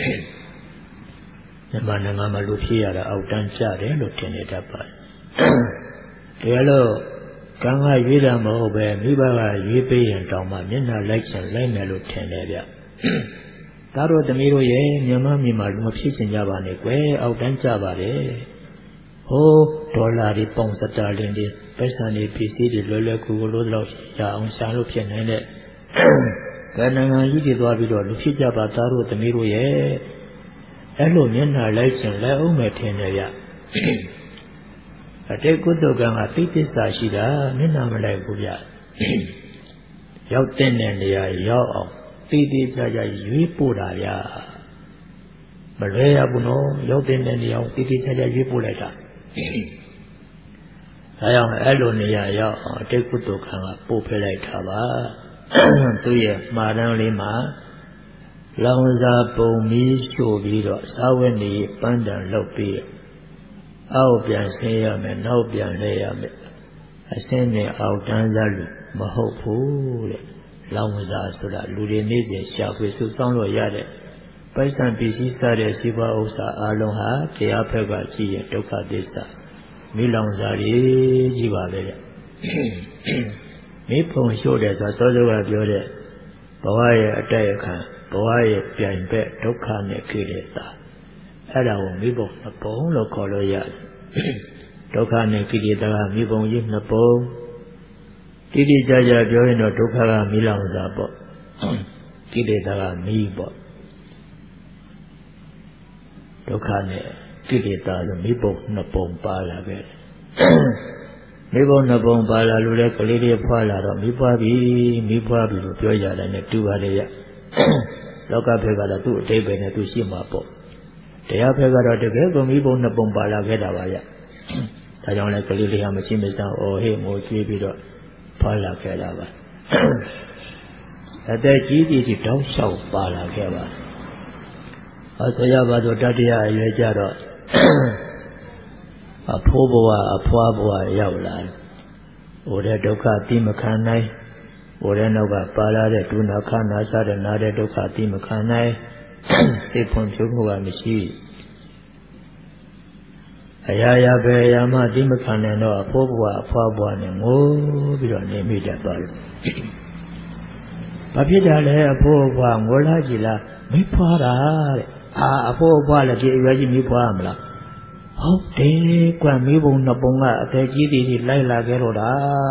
Yamananga Malupia, Autancha, the Hello Tenida Badia. Hello, Kanga Vida Mobe, Miba, Yipi and Toma, Nina Lection, Lemelo Teneda. Taro the Miro Ye, Yamami Malmopsis in Javane, Autancha Bade. Oh, Dolari Ponsata Lindi, Pesani P C, the Lola Kulo, Yang Salupian and it. Gananga Yidi Wabido, Lupija Bataru, the Miro Ye. Hello, Nina Lection, Leo Metenaya. အတိတ်ကုသိုလ်ကံကသိသစ္စာရှိတာမျက်နှာမလိုက်ဘူးဗျရောက်တဲ့နေရာရောက်အောင်သိသိချာချာရွေးပို့တာဗျမလွဲရဘူးနော်ရောက်တဲ့နေရာသိသိချာချာရွေးပို့လိုက်တာဒါကြောင့်အဲ့လိုနေရာရောက်အောင်အတိတ်ကုသိုလ်ကံကပို့ဖဲလိုက်တာပါသူ့ရဲ့မှားတမ်းလေးမှာလောင်စာပုံမီးရှို့ပြီးတော့သာဝတိပန်းတန်လုပ်ပြီးအောက်ပြန်ဆင်းရမယ်နောက်ပြန်လဲရမယ်အစင်းနဲ့အောက်တန်းစားလူမဟုတ်ဘူးတဲ့လောင်စာဆိုတာလူတွေနေစဉ်ရှာဖွေစုဆောင်းလို့ရတဲ့ပိုက်ဆံပစ္စည်းစားတဲ့စီးပွားဥစ္စာအလုံးဟာတရားဘက်ကကြည့်ရင်ဒုက္ခသစ္စာမိလောင်စာကြီးကြီးပါပဲတဲ့မိဖုံရှို့တယ်ဆိုစောစောကပြောတဲ့ဘဝရဲ့အတိုက်အခံဘဝရဲ့ပြိုင်ဘက်ဒုက္ခနဲ့ကိလေသာအဲ့ဒါကိုမိဘနှစ်ပုံလို့ခေါ်လို့ရတယ်ဒုက္ခနဲ့ကိလေသာကမိဘကြီးနှစ်ပုံတိတိကျကျပြောရင်တော့ဒုက္ခကမိလောင်စာပေါ့ကိလေသာကမိပေါ့ဒုက္ခနဲ့ကိလေသာလို့မိဘနှစ်ပုံပါလာခဲ့တယ်မိဘနှစ်ပုံပါလာလို့လည်းကလေးလေးဖွာလာတော့မိဖွားပြီမိဖွားပြီလို့ပြောရတယ်နဲ့တူပါလေရလောကဘက်ကတော့သူ့အတိတ်ပဲနဲ့သူရှိမှာပေါ့တရားဘက်ကတော့တကယ်ကိုမိဘနှစ်ပုံပါလာခဲ့တာပါရဒါကြောင့်လည်းကလေးလေးဟာမရှိမစမ်းအော်ဟေ့ငိုကြွေးပြီးတော့ဖွာလာခဲ့တာပါအသက်ကြီးကြီးကြီးတောင်းလျှောက်ပါလာခဲ့ပါအဆိုရပါတော့တတိယအရွယ်ကြတော့အဖိုးဘဝအဖွားဘဝရောက်လာတယ်။ဟိုတဲ့ဒုက္ခတိမခံနိုင်ဟိုတဲ့နောက်ကပါလာတဲ့ဒုနာခနာစားတဲ့နာတဲ့ဒုက္ခတိမခံနိုင်စိတ်ဖွံ့ဖြိုးမှုကမရှိအရာရာပဲအရာမှတိမခံနိုင်တော့အဖိုးဘဝအဖွားဘဝနဲ့ငိုပြီးတော့နေမိတတ်ပါလို့။ဘာဖြစ်တာလဲအဖိုးဘဝငိုလာကြည်လားမိဖွားတာတဲ့။အာအဖိုးဘဝလည်းဒီအရွယ်ကြီးမိဖွားမလား။ဟုတ်တယ်ကွာမိဘုံနှစ်ပုံကအသက်ကြီးတည်ကြီးလိုက်လာခဲ့တော့တာ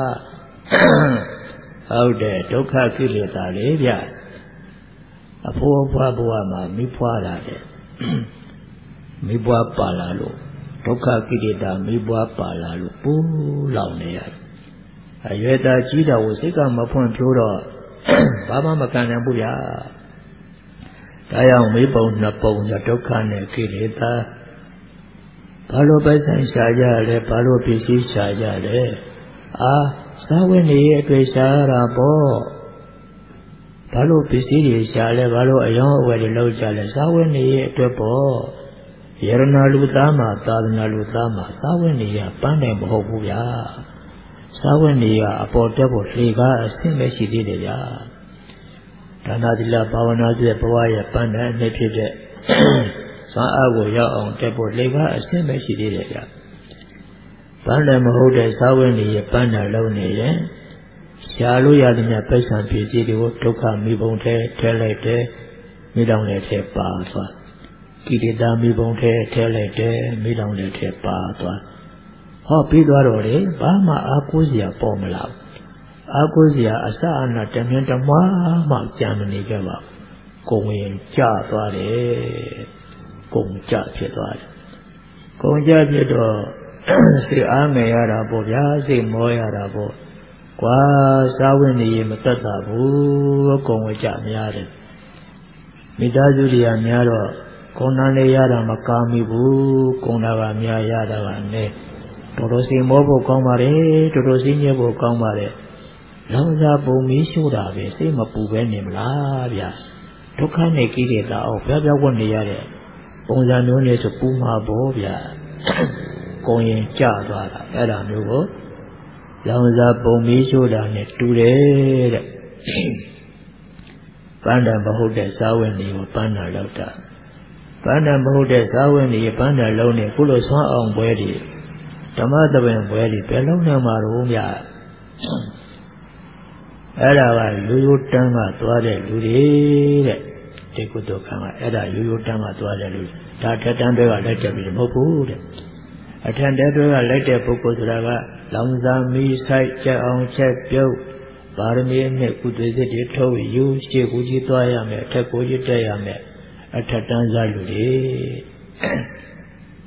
ဟုတ်တယ်ဒုက္ခကိလေသာလေဗျအဖိုးအဖွားဘဝမှာမိဖွားတာတဲ့မိဘွားပါလာလို့ဒုက္ခကိလေသာမိဘွားပါလာလို့ပူလောင်နေရတယ်အရွယ်သားကြီးတော်ကိုစိတ်ကမဖွံ့ဖြိုးတော့ဘာမှမကန်နိုင်ဘူးဗျာဒါကြောင့်မိဘုံနှစ်ပုံကဒုက္ခနဲ့ကိလေသာဘာလို့ပိုက်ဆံရှာကြလဲဘာလို့ပစ္စည်းရှာကြလဲအာသာဝနေရဲ့အတွေ့ရှာတာပေါ့ဘာလို့ပစ္စည်းတွေရှာလဲဘာလို့အယောင်းအဝယ်တွေလောက်ကြလဲသာဝနေရဲ့အတွက်ပေါ့ယရဏလူသားမှာသာသနာလူသားမှာသာဝနေရပန်းတယ်မဟုတ်ဘူးဗျာသာဝနေရအပေါ်တက်ဖို့လေကားအဆင့်ပဲရှိသေးတယ်ဗျာဒါနာသီလဘာဝနာဆိုတဲ့ဘဝရဲ့ပန်းတယ်အနှစ်ဖြစ်တဲ့စွမ်းအားကိုရောက်အောင်တက်ဖို့လေကားအဆင့်ပဲရှိသေးတယ်ဗျာပန်းတယ်မဟုတ်တဲ့သာဝနေရပန်းတယ်လုံးနေရင်ရှားလို့ရသည်များပိဿံပစ္စည်းတွေကိုဒုက္ခမိဘုံထဲထဲလိုက်တယ်မိတောင်လည်းထဲပါသွားကိလေသာမိဘုံထဲထဲလိုက်တယ်မိတောင်လည်းထဲပါသွားဟောပြီးသွားတော့လေဘာမှအာကိုးစရာပေါ်မလာအာကိုးစရာအစအနတမင်တမွားမှကြံမနေကြပါကိုယ်ဝင်ကြသွားတယ်ကုံကြဖြစ်သွားတယ်ကုံကြဖြစ်တော့စိတ်အားငယ်ရတာပေါ့ဗျာစိတ်မောရတာပေါ့ကွာစားဝင်နေရင်မတတ်တာဘူးကုံဝကြများတယ်မိသားစုတွေကများတော့ကုံနာနေရတာမကာမိဘူးကုံနာကများရတာကနဲ့တော်တော်စိတ်မောဖို့ကောင်းပါတယ်တော်တော်စိတ်ညစ်ဖို့ကောင်းပါတယ်လောင်စာပုံမီးရှို့တာပဲစိတ်မပူပဲနေမလားဗျာဒုက္ခနဲ့ကိလေသာအောင်ပြောပြောဝတ်နေရတဲ့ပုံစံမျိုးနဲ့ဆိုပူမှာပေါ့ဗျာကုံရင်ကြသွားတာအဲ့ဒါမျိုးကိုလောင်စာပုံမီးရှို့တာနဲ့တူတယ်တဲ့ပန်းတံမဟုတ်တဲ့ဇာဝင်တွေကိုပန်းတံလောက်တာပန်းတံမဟုတ်တဲ့ဇာဝင်တွေပန်းတံလုံးနဲ့ကုလို့ဆွမ်းအောင်ပွဲတွေဓမ္မသဘင်ပွဲတွေဘယ်လုံးနိုင်မှာတော့ဗျာအဲ့ဒါကရိုးရိုးတန်းကသွားတဲ့လူတွေတဲ့ဒီကုသိုလ်ကံကအဲ့ဒါရိုးရိုးတန်းကသွားတဲ့လူဒါထက်တန်းတွေကလက်တက်ပြီးမဟုတ်ဘူးတဲ့အထက်တဲတွေကလက်တဲ့ပုဂ္ဂိုလ်ဆိုတာကလောင်စာမီးဆိုင်ကြအောင်ချက်ပြုတ်ပါရမီနဲ့ကုသိုလ်စိတ်တွေထုတ်ယူရှေ့ကိုကြီးသွားရမယ်အထက်ကိုကြီးတက်ရမယ်အထက်တန်းစားလူတွေ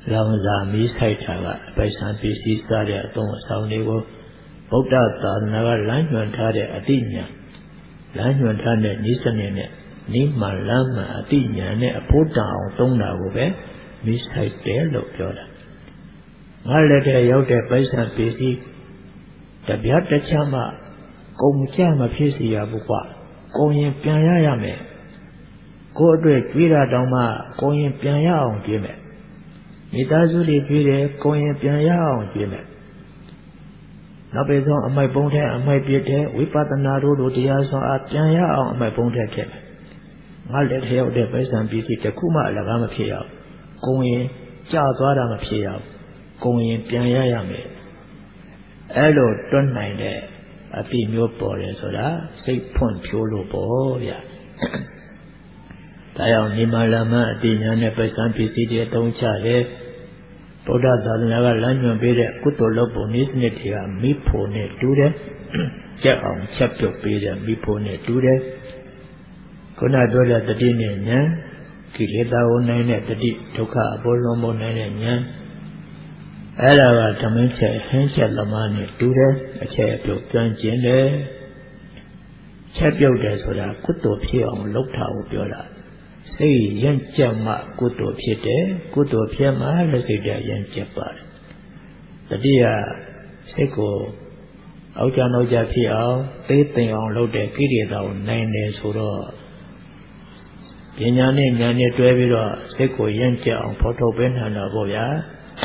လောင်စာမီးဆိုင်တာကပိုက်ဆံပစ္စည်းစားတဲ့အသုံးအဆောင်တွေကိုဗုဒ္ဓသာသနာကလမ်းညွှန်ထားတဲ့အတိညာလမ်းညွှန်ထားတဲ့ဤစနစ်နဲ့နိမလမ်းမှအတိညာနဲ့အဖို့တန်အောင်သုံးတာကိုပဲမီးဆိုင်တယ်လို့ပြောတာငါလက်ထဲရောက်တဲ့ပိုက်ဆံပစ္စည်းတပြားတစ်ချမ်းမှကုန်ကြမဖြစ်စီရဘူးကွာကုန်ရင်ပြန်ရရမယ်ကိုယ့်အတွက်ကြွေးတာတောင်မှကုန်ရင်ပြန်ရအောင်ကြွေးမယ်မိသားစုတွေကြွေးတယ်ကုန်ရင်ပြန်ရအောင်ကြွေးမယ်နောက်ပြီးဆုံးအမိုက်ပုံးထဲအမိုက်ပြစ်တဲ့ဝိပဿနာတို့တို့တရားစွာအပြန်ရအောင်အမိုက်ပုံးထဲထည့်မယ်ငါလက်ထဲရောက်တဲ့ပိုက်ဆံပစ္စည်းတစ်ခုမှအလကားမဖြစ်ရဘူးကုန်ရင်ကျသွားတာမဖြစ်ရဘူးကုန်ရင်ပြန်ရရမယ်အဲ့လိုတွန်းနိုင်တဲ့အတိမျိုးပေါ်တယ်ဆိုတာစိတ်ဖွင့်ဖြိုးလို့ပေါ့ဗျာဒါကြောင့်နိမလမအတိညာနဲ့ပစ္စံပစ္စည်းတွေအသုံးချတယ်ဗုဒ္ဓသာသနာကလမ်းညွှန်ပေးတဲ့ကုသိုလ်လုပ်ပုံနည်းစနစ်တွေကမိဖို့နဲ့တူတယ်ကြက်အောင်ချက်ပြုတ်ပေးတဲ့မိဖို့နဲ့တူတယ်ခုနပြောတဲ့တတိနဲ့ဉာဏ်ကိလေသာကိုနိုင်တဲ့တတိဒုက္ခအပေါ်လုံးပေါ်နိုင်တဲ့ဉာဏ်အဲ့ဒါကဓမ္မချက်ဟင်းချက်သမားနဲ့တူတယ်အချက်ပြုတ်ကြံကျင်တယ်ချက်ပြုတ်တယ်ဆိုတာကုသိုလ်ဖြစ်အောင်လုပ်တာကိုပြောတာစိတ်ရင့်ကျက်မှကုသိုလ်ဖြစ်တယ်ကုသိုလ်ဖြစ်မှလည်းစိတ်ရင့်ကျက်ပါတယ်တတိယစိတ်ကိုအောက်ကြနောက်ကြဖြစ်အောင်သိသိအောင်လုပ်တဲ့ကိရိတာကိုနိုင်တယ်ဆိုတော့ပညာနဲ့ဉာဏ်နဲ့တွဲပြီးတော့စိတ်ကိုရင့်ကျက်အောင်ဖော်ထုတ်ပေးနိုင်တော့ပေါ့ဗျာ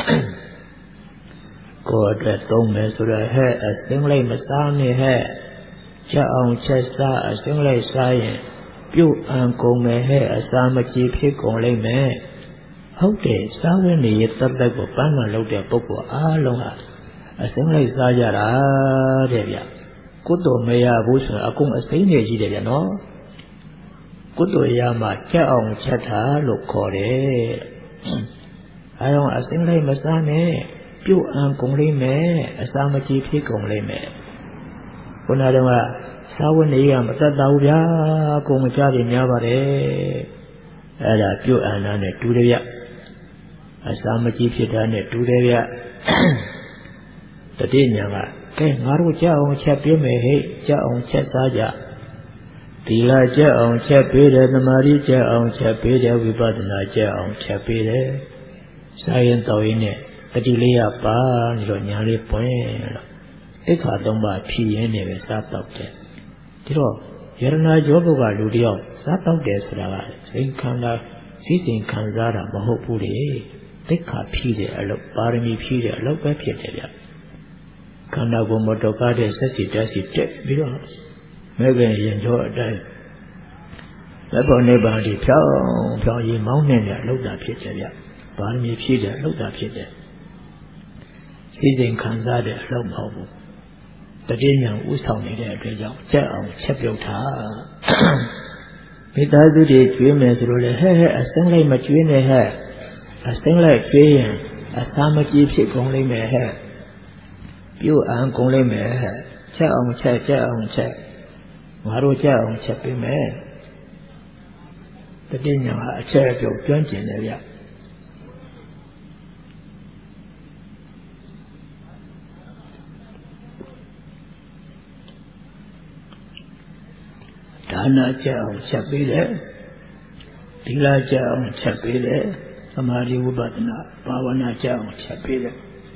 ကိုယ်အတွက်သုံးမယ်ဆိုတော့ဟဲ့အစင်းလိုက်မစားနဲ့ဟဲ့ချက်အောင်ချက်စားအစင်းလိုက်စားရင်ပြုတ်အံကုန်မယ်ဟဲ့အစာမကြည်ဖြစ်ကုန်လိမ့်မယ်ဟုတ်တယ်စားဝင်နေရတတ်တတ်ကိုပန်းမှလုပ်တဲ့ပုဂ္ဂိုလ်အားလုံးဟာအစင်းလိုက်စားကြတာတဲ့ဗျကုသိုလ်မရဘူးဆိုရင်အကုန်အစိမ့်နေကြီးတယ်ဗျနော်ကုသိုလ်ရမှချက်အောင်ချက်တာလို့ခေါ်တယ်အဲအောင်အစင်းလိုက်မစားနဲ့ပြုတ်အံကုန်လိမ့်မယ်အစာမကြည်ဖြစ်ကုန်လိမ့်မယ်ခုနကတော့သာဝနေရမတတ်တော့ဗျာကိုမကြပြီများပါတယ်အဲ့ဒါပြုတ်အံတာနဲ့တူတယ်ဗျအစာမကြည်ဖြစ်တာနဲ့တူတယ်ဗျတတိညာကကဲငါတို့ကြောက်အောင်ချက်ပြမယ်ဟဲ့ကြောက်အောင်ချက်စားကြသီလကြောက်အောင်ချက်ပေးတယ်သမာဓိကြောက်အောင်ချက်ပေးတယ်ဝိပဿနာကြောက်အောင်ချက်ပေးတယ်စာရင်တော်ရင်နဲ့တတိလေးရပါနေတော့ညာလေးပွင့်တော့အိခါသုံးပါဖြည်ရင်းနေပဲစားတော့တယ်ဒီတော့ယရနာယောဘုကလူတယောက်စားတော့တယ်ဆိုတာကစိတ်ခန္ဓာစိတ်စဉ်ခံစားတာမဟုတ်ဘူးလေသိက္ခာဖြည်တယ်အလုပ်ပါရမီဖြည်တယ်အလုပ်ပဲဖြစ်တယ်ဗျခန္ဓာကိုယ်မတော်ကားတဲ့ဆက်စီတက်စီတက်ပြီးတော့မဲခင်ရင်ကျော်အတိုင်းလက်ပေါ်နိဗ္ဗာန်ဒီဖြောင်းဖြောင်းရင်မောင်းနေတဲ့လှုပ်တာဖြစ်တယ်ဗျပါရမီဖြည်တယ်လှုပ်တာဖြစ်တယ်စိတ်စဉ်ခံစားတဲ့အလုပ်မဟုတ်ဘူးတတိယဉာဏ်ဥဆောင်နေတဲ့အတွက်ကြောင့်ကြက်အောင်ချက်ပြုတ်တာမိသားစုတွေကျွေးမယ်ဆိုလို့လေဟဲ့ဟဲ့အစင်းလိုက်မကျွေးနဲ့ဟဲ့အစင်းလိုက်ကျွေးရင်အစာမကြည်ဖြစ်ကုန်လိမ့်မယ်ဟဲ့ပြုတ်အံကုန်လိမ့်မယ်ဟဲ့ချက်အောင်ချက်ချက်အောင်ချက်ငါတို့ချက်အောင်ချက်ပေးမယ်တတိယဉာဏ်ကအချက်ပြုတ်ကျွမ်းကျင်တယ်ဗျဒါနချက်အောင်ချက်ပေးတယ်သီလချက်အောင်ချက်ပေးတယ်သမာဓိဝိပဿနာဘာဝနာချက်အောင်ချက်ပေးတယ်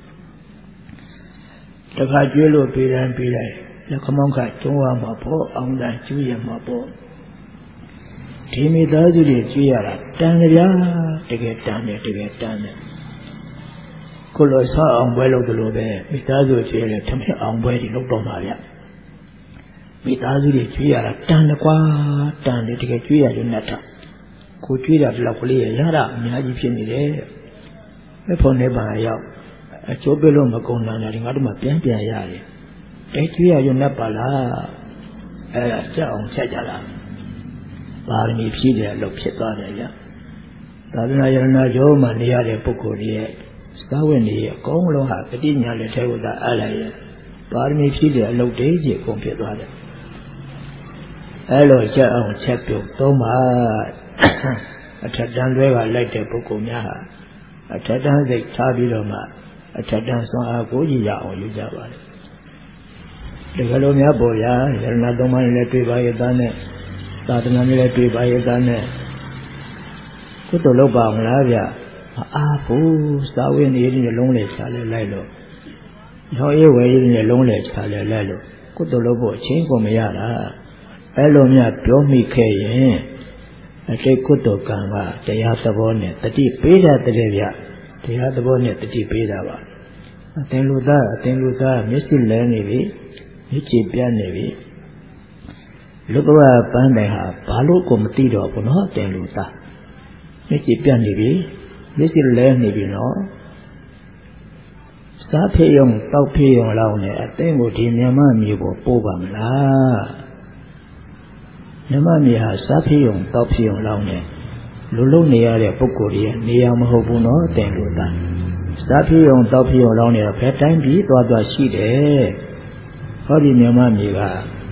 တခါကျွေးလို့ပေးတယ်ပေးတယ်လက်ခမောင်းကကျုံးရမှာပေါ့အောင်တန်ကျွေးရမှာပေါ့ဒီမိသားစုတွေကျွေးရတာတန်ကြဗျာတကယ်တန်တယ်တကယ်တန်တယ်ကိုလိုဆောက်အောင်ပွဲလုပ်တယ်လို့ပဲမိသားစုကျွေးတယ်ထမင်းအောင်ပွဲတွေလုပ်တော့မှာဗျမိသားစုတွေကျွေးရတာတန်တယ်ကွာတန်တယ်တကယ်ကျွေးရလို့နဲ့တာကိုကျွေးတာဒီလောက်ကလေးရရတာအများကြီးဖြစ်နေတယ်လက်ဖို့နေပါရောက်အကျိုးပေးလို့မကုန်တာလည်းငါတို့မှပြန်ပြန်ရတယ်အဲကျွေးရရနဲ့ပါလားအဲ့ဒါကြောက်အောင်ချက်ကြလားပါရမီဖြည့်တယ်လို့ဖြစ်သွားတယ်ဗျသာသနာယရဏကျောမှာနေရတဲ့ပုဂ္ဂိုလ်ရဲ့သာဝတ်နေရဲ့အကောင်းလုံးဟာတတိညာလက်ထဲကိုသာအားလိုက်ရဲ့ပါရမီဖြည့်တယ်အလုပ်တေးကြီးအကုန်ဖြစ်သွားတယ်အဲ့လိုချက်အောင်ချက်ပြုတ်သုံးပါအထက်တန်းလွဲကလိုက်တဲ့ပုဂ္ဂိုလ်များဟာအထက်တန်းစိတ်ထားပြီးတော့မှအထက်တန်းစွမ်းအားကိုရရအောင်ယူကြပါလေတကယ်လို့များပေါ်ရယရဏသုံးပါးနဲ့တွေ့ပါရဲ့သားနဲ့သာသနာနဲ့လည်းတွေ့ပါရဲ့သားနဲ့ကုသိုလ်လုပ်ပါအောင်လားဗျအာဘူးစာဝိနည်းတွေလုံးလေချလဲလိုက်လို့ရောရဲဝဲရည်တွေလုံးလေချလဲလိုက်လို့ကုသိုလ်လုပ်ဖို့အချင်းကိုမရတာအဲ့လိုများပြောမိခဲ့ရင်အတိတ်ကုသိုလ်ကံကတရားသဘောနဲ့တတိပေးတာတည်းဗျတရားသဘောနဲ့တတိပေးတာပါအသင်လူသားအသင်လူသားမျက်စိလဲနေပြီမျက်ခြေပြတ်နေပြီလူကပန်းတယ်ဟာဘာလို့ကိုမသိတော့ဘူးနော်အသင်လူသားမျက်ခြေပြတ်နေပြီမျက်စိလဲနေပြီနော်စားဖေးရုံတောက်ဖေးရုံလောက်နဲ့အသင်ကိုဒီမြန်မာမျိုးကိုပို့ပါမလားမြန်မာမျိုးဟာစားဖေးရုံတောက်ဖေးရုံလောက်နဲ့လူလုံးနေရတဲ့ပုဂ္ဂိုလ်တွေနေရာမဟုတ်ဘူးနော်အသင်လူသားစားဖေးရုံတောက်ဖေးရုံလောက်နဲ့ဘယ်တိုင်းပြီးသွားသွားရှိတယ်ဟောဒီမြန်မာမျိုးက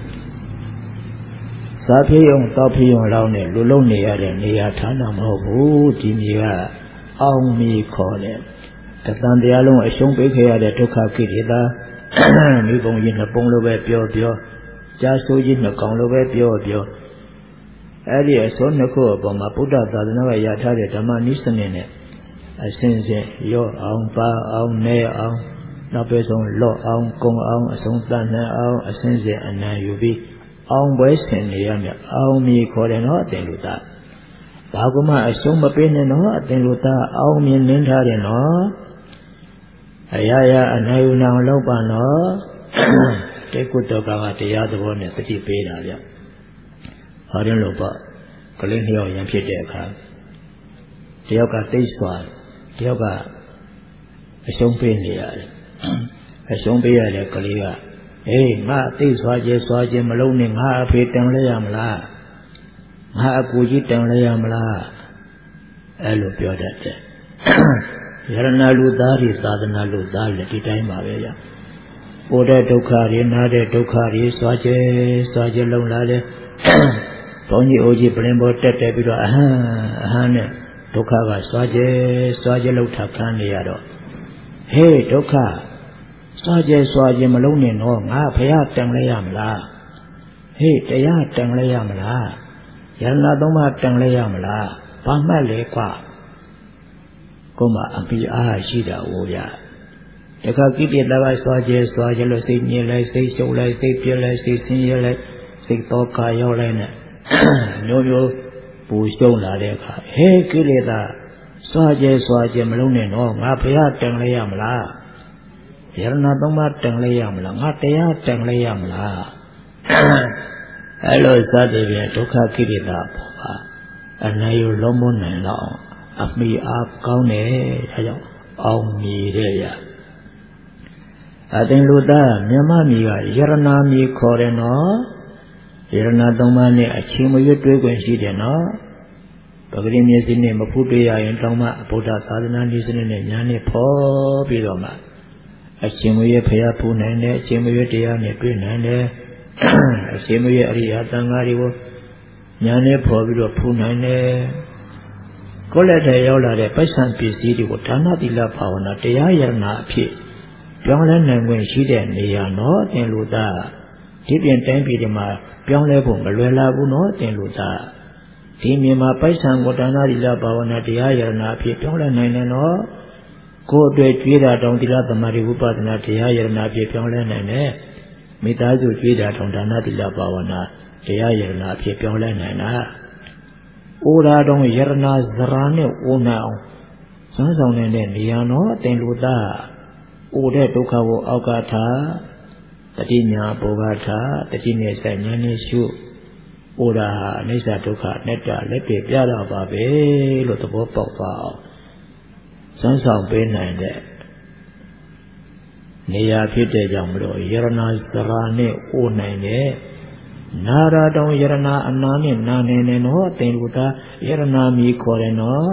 စားဖေးရုံတောက်ဖေးရုံလောက်နဲ့လူလုံးနေရတဲ့နေရာဌာနမဟုတ်ဘူးဒီမျိုးကအောင်မီခေါ်တယ်တသံတရားလုံးအရှုံးပေးခဲ့ရတဲ့ဒုက္ခကိလေသာမိဘုံကြီးနှစ်ပုံလိုပဲပြောပြောကြာဆိုးကြီးနှစ်ကောင်လိုပဲပြောပြောအဲ့ဒီအစွန်းနှစ်ခုအပေါ်မှာဗုဒ္ဓသာသနာ့ကရထားတဲ့ဓမ္မနည်းစနစ်နဲ့အစဉ်စဉ်ရော့အောင်ပါအောင်နဲအောင်နောက်ပဲဆုံးလော့အောင်ကုံအောင်အဆုံးသတ်နိုင်အောင်အစဉ်စဉ်အနံယူပြီးအောင်ပွဲဆင်နေရမယ်အောင်မီခေါ်တယ်နော်အတင်လူသားဘာကမှအရှုံးမပေးနဲ့နော်အတင်လူသားအောင်မြင်နှင်းထားတယ်နော်အရာရာအနိုင်ယူနိုင်လောက်ပါနော်တေကုတ္တကကတရားသဘောနဲ့တတိပေးတာဗျဟောတယ်လို့ပေါ့ကလေးနှစ်ယောက်ရန်ဖြစ်တဲ့အခါတယောက်ကသိစွာတယောက်ကအရှုံးပေးနေရတယ်အရှုံးပေးရတဲ့ကလေးကအေးငါသိစွာကျဲစွာကျဲမလုံးနဲ့ငါအဖေတန်လဲရမလားငါအကူကြီးတန်လဲရမလားအဲ့လိုပြောတတ်တယ်ယရဏလူသားတွေသာသနာလူသားတွေဒီတိုင်းပါပဲဗျပေါ်တဲ့ဒုက္ခတွေနားတဲ့ဒုက္ခတွေစွာကျဲစွာကျဲလုံလာတယ်ဘုန်းကြီးအိုကြီးပြင်ပေါ်တက်တက်ပြီးတော့အဟံအဟံနဲ့ဒုက္ခကစွာကျဲစွာကျဲလောက်ထခံနေရတော့ဟေးဒုက္ခစွာကျဲစွာကျဲမလုံးနဲ့တော့ငါဖရာတန်လဲရမလားဟေးတရားတန်လဲရမလားယရဏသုံးပါးတန်လဲရမလားဘာမှတ်လဲကွာကိုမအပိအားရှိတာဝို့ဗျာတခါကိတ္တကစွာကျဲစွာကျဲလို့စိတ်ညစ်လိုက်စိတ်ရှုပ်လိုက်စိတ်ပြက်လိုက်စိတ်ဆင်းရဲလိုက်စိတ်တော့ကာရောက်လိုက်နဲ့မျိုးမျိုးပူရှုံးလာတဲ့အခါဟဲကိလေသာစွာကျဲစွာကျဲမလုံးနဲ့တော့ငါဘုရားတန်လဲရမလားယရဏသုံးပါးတန်လဲရမလားငါတရားတန်လဲရမလားအဲ့လိုစသည်ဖြင့်ဒုက္ခကိလေသာပေါ်ပါအနိုင်ယူလုံးမနိုင်တော့အမိအားကောင်းတယ်ဒါကြောင့်အောင်မြည်တဲ့ရအတင်လူသားမြမမီကယရဏမီခေါ်တယ်နော်ယရဏသုံးပါးနဲ့အချင်းမရွတ်တွေးခွင့်ရှိတယ်နော်ပဂရိမျက်စိနဲ့မဖူးတွေ့ရရင်တောင်းမှဗုဒ္ဓသာသနာနည်းစနစ်နဲ့ညာနဲ့ဖော်ပြီးတော့မှအချင်းမရွတ်ဖျားဖူးနိုင်တယ်အချင်းမရွတ်တရားနဲ့တွေ့နိုင်တယ်အချင်းမရွတ်အရိယာသံဃာတွေကိုညာနဲ့ဖော်ပြီးတော့ဖူးနိုင်တယ်ကိုယ်လက်ထဲရောက်လာတဲ့ပိုက်ဆံပစ္စည်းတွေကိုဒါနသီလဘာဝနာတရားယရဏအဖြစ်ပြောင်းလဲနိုင်ခွင့်ရှိတဲ့နေရာနော်အတင်လူသားဒီပြင်တိုင်းပြည်တွေမှာပြောင်းလဲဖို့မလွယ်လာဘူးနော်အတင်လူသားဒီမြန်မာပိုက်ဆံကိုဒါနသီလဘာဝနာတရားယရဏအဖြစ်ပြောင်းလဲနိုင်တယ်နော်ကိုယ်အတွက်ကြွေးတာတောင်သီလသမာဓိဝိပဿနာတရားယရဏအဖြစ်ပြောင်းလဲနိုင်တယ်မိသားစုကြွေးတာတောင်ဒါနသီလဘာဝနာတရားယရဏအဖြစ်ပြောင်းလဲနိုင်တာအိုရာတောင်ယရဏဇရာနဲ့အိုနာအောင်စမ်းဆောင်နေတဲ့နေရာနော်အတင်လူသားအိုတဲ့ဒုက္ခကိုအောက်ကထားတတိညာဘောဂထားတတိနဲ့ဆိုင်ဉာဏ်နဲ့ရှုအိုရာဟာအနိစ္စဒုက္ခအနတ္တလက်ပြပြတော့ပါပဲလို့သဘောပေါက်ပါအောင်စမ်းဆောင်ပေးနိုင်တဲ့နေရာဖြစ်တဲ့ကြောင့်မလို့ယရဏဇရာနဲ့အိုနိုင်တဲ့နာရတောင်ယရဏအနာနဲ့နာနေနေနော်အတင်လူသားယရဏမီခေါ်တယ်နော်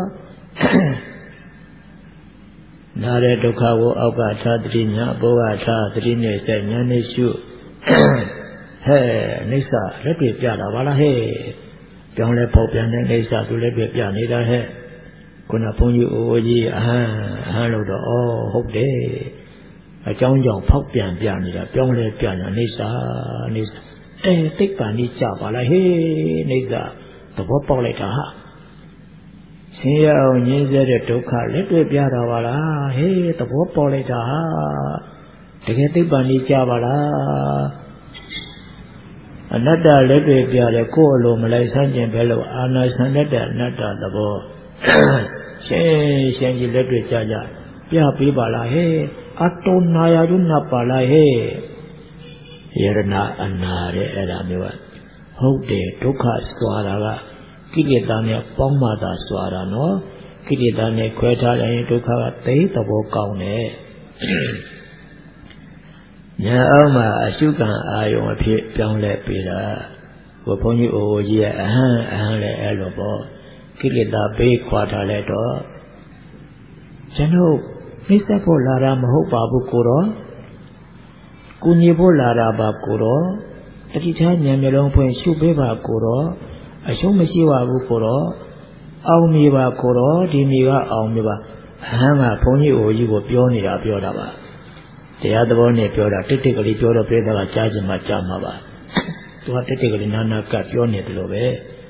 နာတဲ့ဒုက္ခကိုအောက်ကထားတတိညာဘောကထားတတိနဲ့ဆက်ညာနဲ့ရှုဟဲ့အိဋ္ဌလက်ပြပြတာပါလားဟဲ့ပြောင်းလဲပေါက်ပြန်တဲ့အိဋ္ဌသူလက်ပြပြနေတာဟဲ့ခုနဘုန်းကြီးအိုကြီးအဟံအဟံလို့တော့ဩဟုတ်တယ်အကြောင်းကြောင့်ဖောက်ပြန်ပြနေတာပြောင်းလဲပြနေတာအိဋ္ဌာအိဋ္ဌာအဲသိပ္ပံကြီးကြပါလားဟေးအိဋ္ဌာသဘောပေါက်လိုက်တာဟာဆင်းရဲအောင်ညှင်းဆဲတဲ့ဒုက္ခလက်တွေ့ပြတာပါလားဟေးသဘောပေါက်လိုက်တာဟာတကယ်သိပ္ပံကြီးကြပါလားအနတ္တလက်တွေ့ပြတယ်ကိုယ်အလိုမလိုက်ဆန်းကျင်ပဲလို့အာနာဆန္ဒတဲ့အနတ္တသဘောရှင်းရှင်းကြီးလက်တွေ့ကြကြပြပေးပါလားဟဲ့အတုနာယရုဏပါလားဟဲ့ယရဏအနာတဲ့အဲ့ဒါမျိုးကဟုတ်တယ်ဒုက္ခစွာတာကကိလေသာနဲ့ပေါင်းမှသာစွာတာနော်ကိလေသာနဲ့ခွဲထားရင်ဒုက္ခကသိသဘောကောင်းတယ်ညာအောင်မှာအရှုခံအာယုံအဖြစ်ပြောင်းလဲပေးတာဘုန်းကြီးအိုကြီးရဲ့အဟံအဟံလည်းအဲ့လိုပေါ့ကိလေသာပေးခွာထားလိုက်တော့ကျွန်တော်နှိစ္စဖို့လာတာမဟုတ်ပါဘူးကိုတော့ကုညီဖို့လာတာပါကိုတော့တတိထားဉာဏ်မျိုးလုံးဖွင့်ရှုပေးပါကိုတော့အရှုံးမရှိပါဘူးကိုတော့အောင်မြေပါကိုတော့ဒီမြေကအောင်မြေပါအဟံကဘုန်းကြီးအိုကြီးကိုပြောနေတာပြောတာပါတရားသဘောနဲ့ပြောတာတိတ်တိတ်ကလေးပြောတော့ပြတဲ့ကကြားချင်မှကြားမှာပါသူကတိတ်တိတ်ကလေးနာနာကပြောနေတယ်လို့ပဲ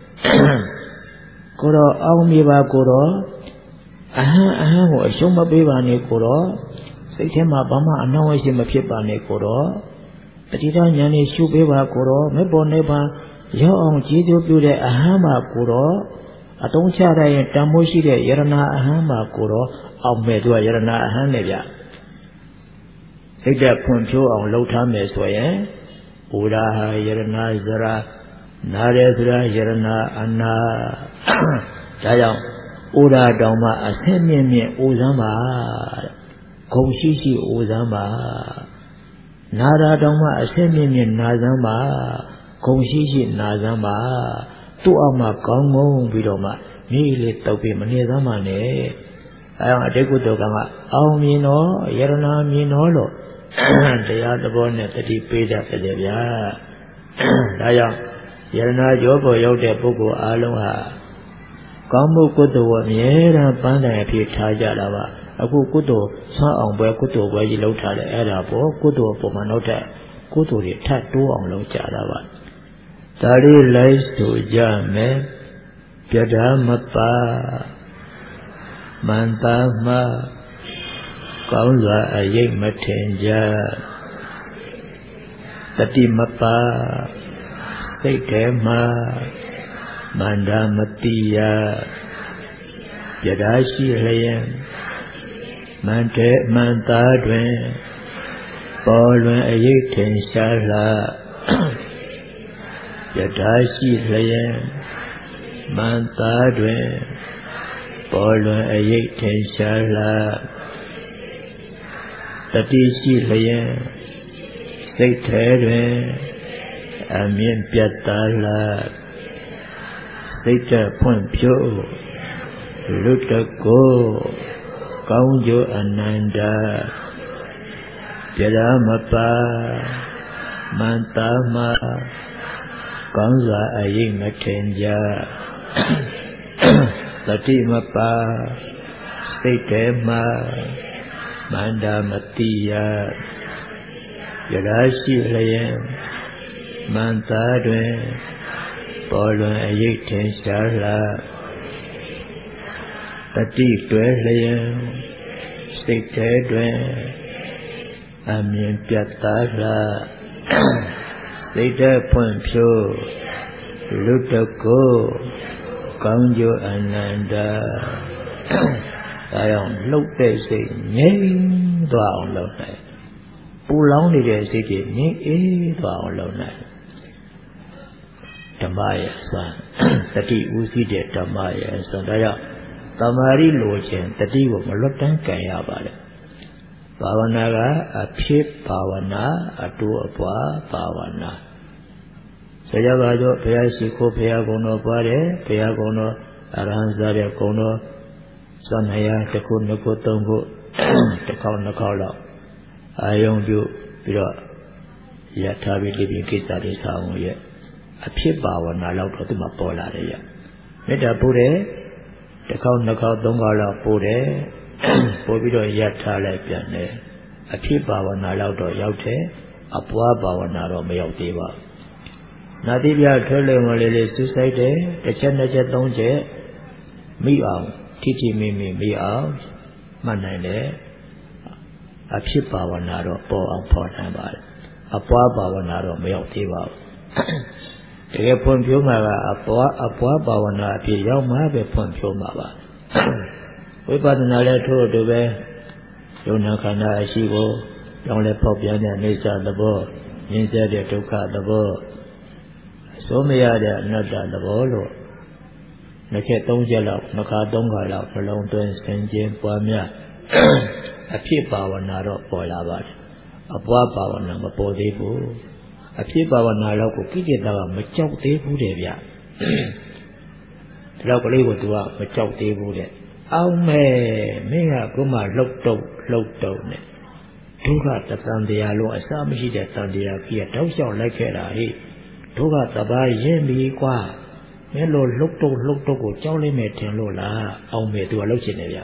ကိုတော့အောင်မြေပါကိုတော့အဟံအဟံကိုအရှုံးမပေးပါနဲ့ကိုတော့စိတ်ထဲမှာဘာမှအနှောင့်အယှက်မဖြစ်ပါနဲ့ကိုတော့ပဋိဌာဉာဏ်နဲ့ရှုပေးပါကိုတော့မေဖို့နိဗ္ဗာန်ရောက်အောင်ကြည်ကျိုးပြုတဲ့အဟံပါကိုတော့အတုံးချရရင်တန်မိုးရှိတဲ့ယရဏအဟံပါကိုတော့အောင်မဲ့သူကယရဏအဟံနဲ့ဗျစိတ်သက်ဖွံ့ဖြိုးအောင်လှုပ်ထားမယ်ဆိုရင်ဩရာဟာယရဏဇရာနာရဲဇရာယရဏအနာဒါကြောင့်ဩရာတောင်မှအဆင့်မြင့်မြင့်ဩဇမ်းပါဂုံရှိရှိဩဇမ်းပါနာရာတောင်မှအဆင့်မြင့်မြင့်နာဇမ်းပါဂုံရှိရှိနာဇမ်းပါသူ့အောက်မှာကောင်းငုံပြီးတော့မှမိလေတုပ်ပြီးမနေသမ်းပါနဲ့အဲအောင်အတိတ်ကုသိုလ်ကံကအောင်မြင်တော့ယရဏမြင်တော့လို့တရားသဘောနဲ့တတိပေးတတ်တယ်ဗျာဒါကြောင့်ယရဏရောပေါ်ရောက်တဲ့ပုဂ္ဂိုလ်အားလုံးဟာကောင်းမှုကုသိုလ်ကိုအမြဲတမ်းပန်းတိုင်အဖြစ်ထားကြတာပါအခုကုသိုလ်ဆွမ်းအောင်ပွဲကုသိုလ်ပွဲကြီးလုပ်ထားတယ်အဲ့ဒါပေါ့ကုသိုလ်ပုံမှန်တော့တဲ့ကုသိုလ်တွေထပ်တိုးအောင်လုပ်ကြတာပါဒါလေးလိုက်ဆိုကြမယ်ပြဒာမပါမန္တာမကောင်းစွာအယိတ်မထင်ကြတတိမပါစိတ်ထဲမှာမန္တာမတိယပြဒာရှိလျင်မန္တေမန္တာတွင်ပေါ်လွင်အယိတ်ထင်ရှားလာပြဒာရှိလျင်မန္တာတွင်ပေါ်လွင်အယိတ်ထင်ရှားလာတတိရှိလျင်စိတ်ထဲတွင်အမြင့်ပြတ်သားလာစိတ်သက်ဖွံ့ဖြိုးလူတကိုကောင်းကျိုးအနန္တပြဒာမပါမန္တာမကောင်းစွာအယိတ်မထင်ကြတတိမပါစိတ်ထဲမှာမန္တာမတိယပြဒာရှိလျင်မန္တာတွင်ပေါ်လွင်အယိတ်ထင်ရှားလာတတိတွဲလျင်စိတ်ထဲတွင်အမြင်ပြတ်သားလာစိတ်ထဲဖွံ့ဖြိုးလူတကိုကောင်းကျိုးအနန္တဒါကြောင့်လှုပ်တဲ့စိတ်ငြိမ်သွားအောင်လုပ်နိုင်ပူလောင်နေတဲ့စိတ်တွေငြိမ်အေးသွားအောင်လုပ်နိုင်ဓမ္မရဲ့အစွမ်းတတိဥသိတဲ့ဓမ္မရဲ့အစွမ်းဒါကြောင့်သမာဓိလိုခြင်းတတိကိုမလွတ်တမ်းကြံရပါလေဘာဝနာကအဖြစ်ဘာဝနာအတူအပွားဘာဝနာဆရာပါတော့ဘုရားရှိခိုးဘုရားကုံတော်ပွားတယ်ဘုရားကုံတော်အရဟံစားတဲ့ကုံတော်စွမ်းရတစ်ခုနှစ်ခုသုံးခုတစ်ခေါက်နှစ်ခေါက်လောက်အာယုံပြုပြီးတော့ရထားပြီးဒီကိစ္စတွေဆောင်ရဲ့အဖြစ်ဘာဝနာလောက်တော့ဒီမှာပေါ်လာတယ်ရမေတ္တာပို့တယ်ခေါက်နှစ်ခေါက်သုံးခေါက်လောက်ပို့တယ်ပို့ပြီးတော့ရပ်ထားလိုက်ပြန်တယ်အဖြစ်ဘာဝနာလောက်တော့ရောက်တယ်အပွားဘာဝနာတော့မရောက်သေးပါဘူးနာတိပြထွဲလွယ်မလေးလေးစူးစိုက်တယ်တစ်ချက်နှစ်ချက်သုံးချက်မိအောင်ထိထိမိမိမိအောင်မှတ်နိုင်တယ်အဖြစ်ဘာဝနာတော့ပေါ်အောင်ဖော်နိုင်ပါတယ်အပွားဘာဝနာတော့မရောက်သေးပါဘူးတကယ်ဖွင့်ဖြိုးမှာကအပွားအပွားဘာဝနာအဖြစ်ရောက်မှပဲဖွင့်ဖြိုးမှာပါဝိပဿနာလည်းထို့အတူပဲယုံနာခန္ဓာအရှိကိုကြောင်းလဲပေါက်ပြန်တဲ့အိစ္ဆသဘောရင်းဆဲတဲ့ဒုက္ခသဘောအစိုးမရတဲ့အနတ္တသဘောလို့နှစ်ချက်သုံးချက်လောက်နှစ်ခါသုံးခါလောက်နှလုံးသွင်းစင်ကြင်ပွားများအဖြစ်ဘာဝနာတော့ပေါ်လာပါတယ်အပွားဘာဝနာမပေါ်သေးဘူးအဖြစ်ဘာဝနာတော့ကိုကိလေသာကမကြောက်သေးဘူးတဲ့ဗျဒီလောက်ကလေးကို तू ကမကြောက်သေးဘူးတဲ့အောင်မဲ့မင်းကကိုမှလှုပ်တုပ်လှုပ်တုပ်နဲ့ဒုက္ခတသံတရားလုံးအစမရှိတဲ့သံတရားကြီးကတောက်လျှောက်လိုက်ခဲ့တာဟိဒုက္ခသဘာရင်းပြီကွာမင်းလိုလှုပ်တုပ်လှုပ်တုပ်ကိုကြောက်လိမ့်မယ်ထင်လို့လားအောင်မဲ့ तू ကလှုပ်ချင်တယ်ဗျဒါ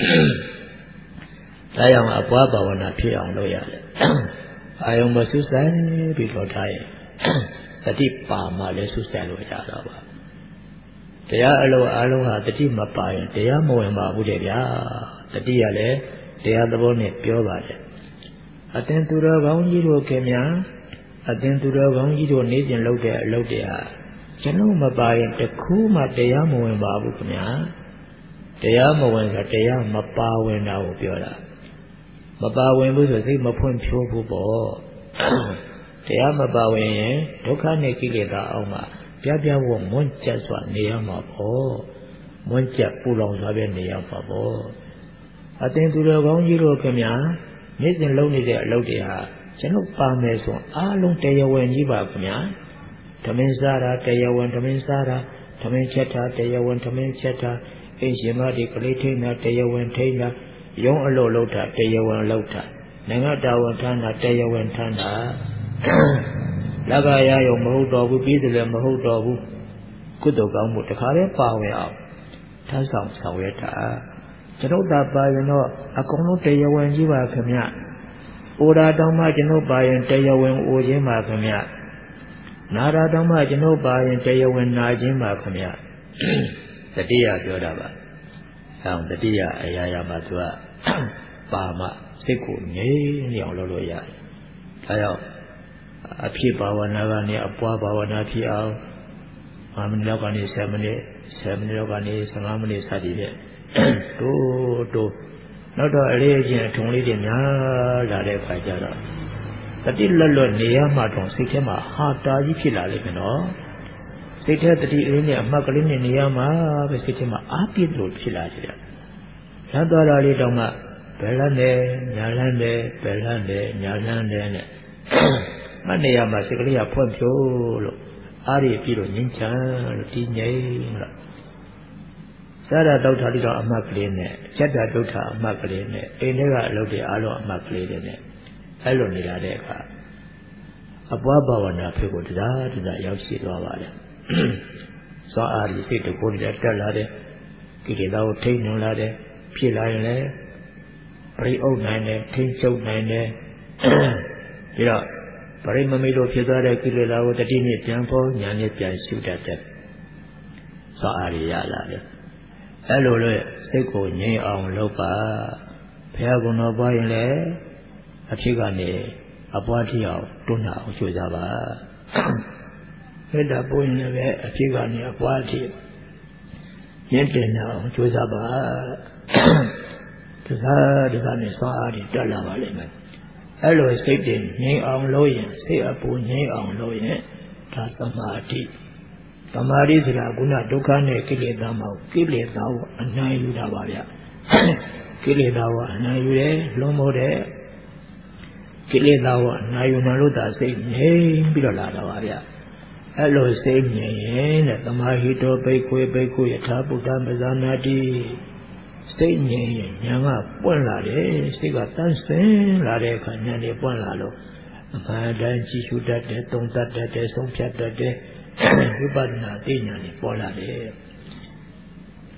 ကြောင့်အပွားဘာဝနာဖြစ်အောင်လုပ်ရတယ်အာယုံမဆုဆိုင်ပြီးတော့ထားရင်တတိပါမှလည်းဆုဆိုင်လို့ရတော့ပါတရားအလုံးအလုံးဟာတတိမပါရင်တရားမဝင်ပါဘူးတဲ့ဗျာတတိကလည်းတရားသဘောနဲ့ပြောပါတယ်အသင်သူတော်ကောင်းကြီးတို့ခင်ဗျာအသင်သူတော်ကောင်းကြီးတို့နေကျင်လုပ်တဲ့အလုပ်တွေဟာကျွန်တော်မပါရင်တခုမှတရားမဝင်ပါဘူးခင်ဗျာတရားမဝင်ဆိုတရားမပါဝင်တာကိုပြောတာမပါဝင်ဘူးဆိုစိတ်မဖွင့်ဖြိုးဘူးပေါ့တရားမပါဝင်ရင်ဒုက္ခနဲ့ကိလေသာအောင်မှာပြပြဝမွန်းကျက်စွာနေရမှာပေါ့မွန်းကျက်ပူလောင်စွာပဲနေရမှာပေါ့အသင်သူတော်ကောင်းကြီးတို့ခင်ဗျာနေ့စဉ်လုပ်နေတဲ့အလုပ်တွေဟာကျွန်တော်ပါမယ်ဆိုအားလုံးတရားဝင်ကြီးပါခင်ဗျာဓမင်းစားတာတရားဝင်ဓမင်းစားတာဓမင်းချက်တာတရားဝင်ဓမင်းချက်တာအိမ်ရှင်မတွေကလေးထိန်းတာတရားဝင်ထိန်းတာရုံးအလုပ်လုပ်တာတရားဝင်လုပ်တာနိုင်ငံတော်ဝန်ထမ်းတာတရားဝင်ထမ်းတာလက်ကရရုံမဟုတ်တော့ဘူးပြီးတယ်လည်းမဟုတ်တော့ဘူးကုသိုလ်ကောင်းမှုတခါတည်းပါဝင်အောင်ထမ်းဆောင်ဆောင်ရွက်တာကျွန်ုပ်သာပါရင်တော့အကုန်လုံးတရားဝင်ကြီးပါခင်ဗျ။အိုရာတောင်းမှကျွန်ုပ်ပါရင်တရားဝင်အိုခြင်းပါခင်ဗျ။နာရာတောင်းမှကျွန်ုပ်ပါရင်တရားဝင်နာခြင်းပါခင်ဗျ။တတိယပြောတာပါ။အဲအောင်တတိယအရာရာမှာသူကပါမှစိတ်ကိုငြိမ်နေအောင်လုပ်လို့ရတယ်။ဒါကြောင့်အဖြစ်ဘာဝနာကနေအပွားဘာဝနာဖြစ်အောင်၅မိနစ်လောက်ကနေ၁၀မိနစ်၁၀မိနစ်လောက်ကနေ၁၅မိနစ်စသည်ဖြင့်တိုးတိုးနောက်တော့အလေးအကျင့်အထုံလေးတွေများလာတဲ့အခါကျတော့တတိလွတ်လွတ်နေရမှတော့စိတ်ထဲမှာဟာတာကြီးဖြစ်လာလိမ့်မယ်နော်စိတ်ထဲတတိလေးနဲ့အမှတ်ကလေးနဲ့နေရမှပဲစိတ်ထဲမှာအားပြည့်လို့ဖြစ်လာကြတယ်။ရသွားတာလေးတော့မှဘယ်လန်းနဲ့ညာလန်းနဲ့ဘယ်လန်းနဲ့ညာလန်းနဲ့နဲ့မနေရမှာစိတ်ကလေးကဖွင့်ဖြိုးလို့အားရပြည့်လို့ငြိမ်းချမ်းလို့တည်ငြိမ်လို့သာရတောက်ထာတိတော်အမှတ်ကလေးနဲ့ချက်တာဒုက္ခအမှတ်ကလေးနဲ့အိမ်ထဲကအလုပ်တွေအားလုံးအမှတ်ကလေးတွေနဲ့အဲ့လိုနေရတဲ့အခါအပွားဘာဝနာဖြစ်ကိုတရားတရားရောက်ရှိသွားပါလေ။သောအားဒီစိတ်တကိုယ်တည်းတက်လာတဲ့ကိလေသာကိုထိန်းနိုင်လာတဲ့ဖြစ်လာရင်လည်းပြိအုပ်နိုင်တယ်ထိန်းချုပ်နိုင်တယ်ပြီးတော့ပရိမမိတို့ဖြစ်သွားတဲ့ကိလေသာကိုတတိနဲ့ပြန်ဖို့ညာနဲ့ပြန်ရှုတတ်တဲ့သောအားရရလာတယ်အဲ့လိုလေစိတ်ကိုငြိမ်အောင်လုပ်ပါဘုရားကုံတော်ပွားရင်လည်းအဖြစ်ကနေအပွားထီအောင်တွန်းအောင်ရှုကြပါမေတ္တာပို့ရင်လည်းအဖြစ်ကနေအပွားထီရင့်တင်အောင်ကြိုးစားပါတစားတစားနဲ့စွမ်းအားတွေတက်လာပါလိမ့်မယ်အဲ့လိုစိတ်တွေငြိမ်အောင်လုပ်ရင်စိတ်အပူငြိမ်အောင်လုပ်ရင်ဒါသမာဓိသမာဓိဆိုတာကုဏဒုက္ခနဲ့ကိလေသာမှာကိလေသာကိုအနိုင်ယူတာပါဗျကိလေသာကိုအနိုင်ယူတယ်လွန်မိုးတယ်ကိလေသာကိုအနိုင်ယူမှလို့သာစိတ်ငြိမ်ပြီးတော့လာတာပါဗျအဲ့လိုစိတ်ငြိမ်ရင်တဲ့သမာဟိတောဘိက္ခွေဘိက္ခုယထာပုဒ္ဓမဇာနာတိစိတ်ငြိမ်ရင်ဉာဏ်ကပွင့်လာတယ်စိတ်ကတန်းစင်လာတဲ့အခါဉာဏ်တွေပွင့်လာလို့အမှန်တမ်းကြည့်ရှုတတ်တယ်သုံးသပ်တတ်တယ်ဆုံးဖြတ်တတ်တယ်ဝိပဿနာသိဉာဏ်တွေပေါ်လာတယ်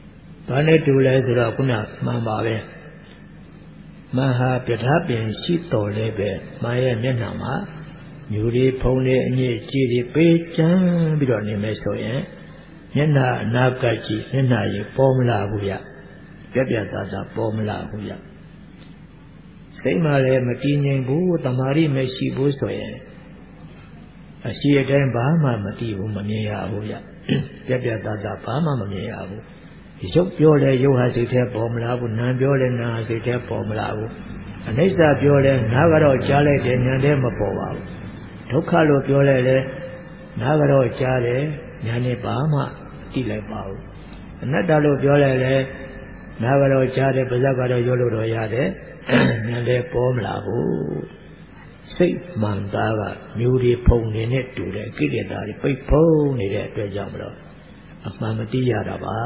ဘာနဲ့တူလဲဆိုတော့ခုနမှန်ပါပဲမဟာပြဋ္ဌာပင်ရှိတော်လဲပဲမာရဲ့မျက်နှာမှာမြူတွေဖုံးတွေအညစ်အကြေးတွေပေးချမ်းပြီးတော့နေမယ်ဆိုရင်မျက်နှာအနာကကြီးမျက်နှာကြီးပေါ်မလာဘူးဗျပြက်ပြက်သားသားပေါ်မလာဘူးဗျစိတ်မှလည်းမတည်ငြိမ်ဘူးတမာရီမရှိဘူးဆိုရင်အရှိအတိုင်းဘာမှမတည်ဘူးမမြင်ရဘူးဗျပြက်ပြက်သားသားဘာမှမမြင်ရဘူးရုပ်ပြောလဲရုပ်ဟာစိတ်ထဲပေါ်မလာဘူးနာမ်ပြောလဲနာမ်ဟာစိတ်ထဲပေါ်မလာဘူးအနိစ္စပြောလဲနားကတော့ကြားလိုက်တယ်ဉာဏ်ထဲမပေါ်ပါဘူးဒုက္ခလို့ပြောလဲလဲနားကတော့ကြားတယ်ဉာဏ်နဲ့ဘာမှသိလိုက်ပါဘူးအနတ္တလို့ပြောလဲလဲနားကတော့ကြားတယ်ပါးစပ်ကတော့ရုပ်လို့တော့ရတယ်ဉာဏ်ထဲပေါ်မလာဘူးစိတ်မှန်သားကမျိုးတွေဖုံနေနဲ့တူတယ်ကိလေသာတွေပိတ်ဖုံးနေတဲ့အတွက်ကြောင့်မလို့အမှန်မသိရတာပါ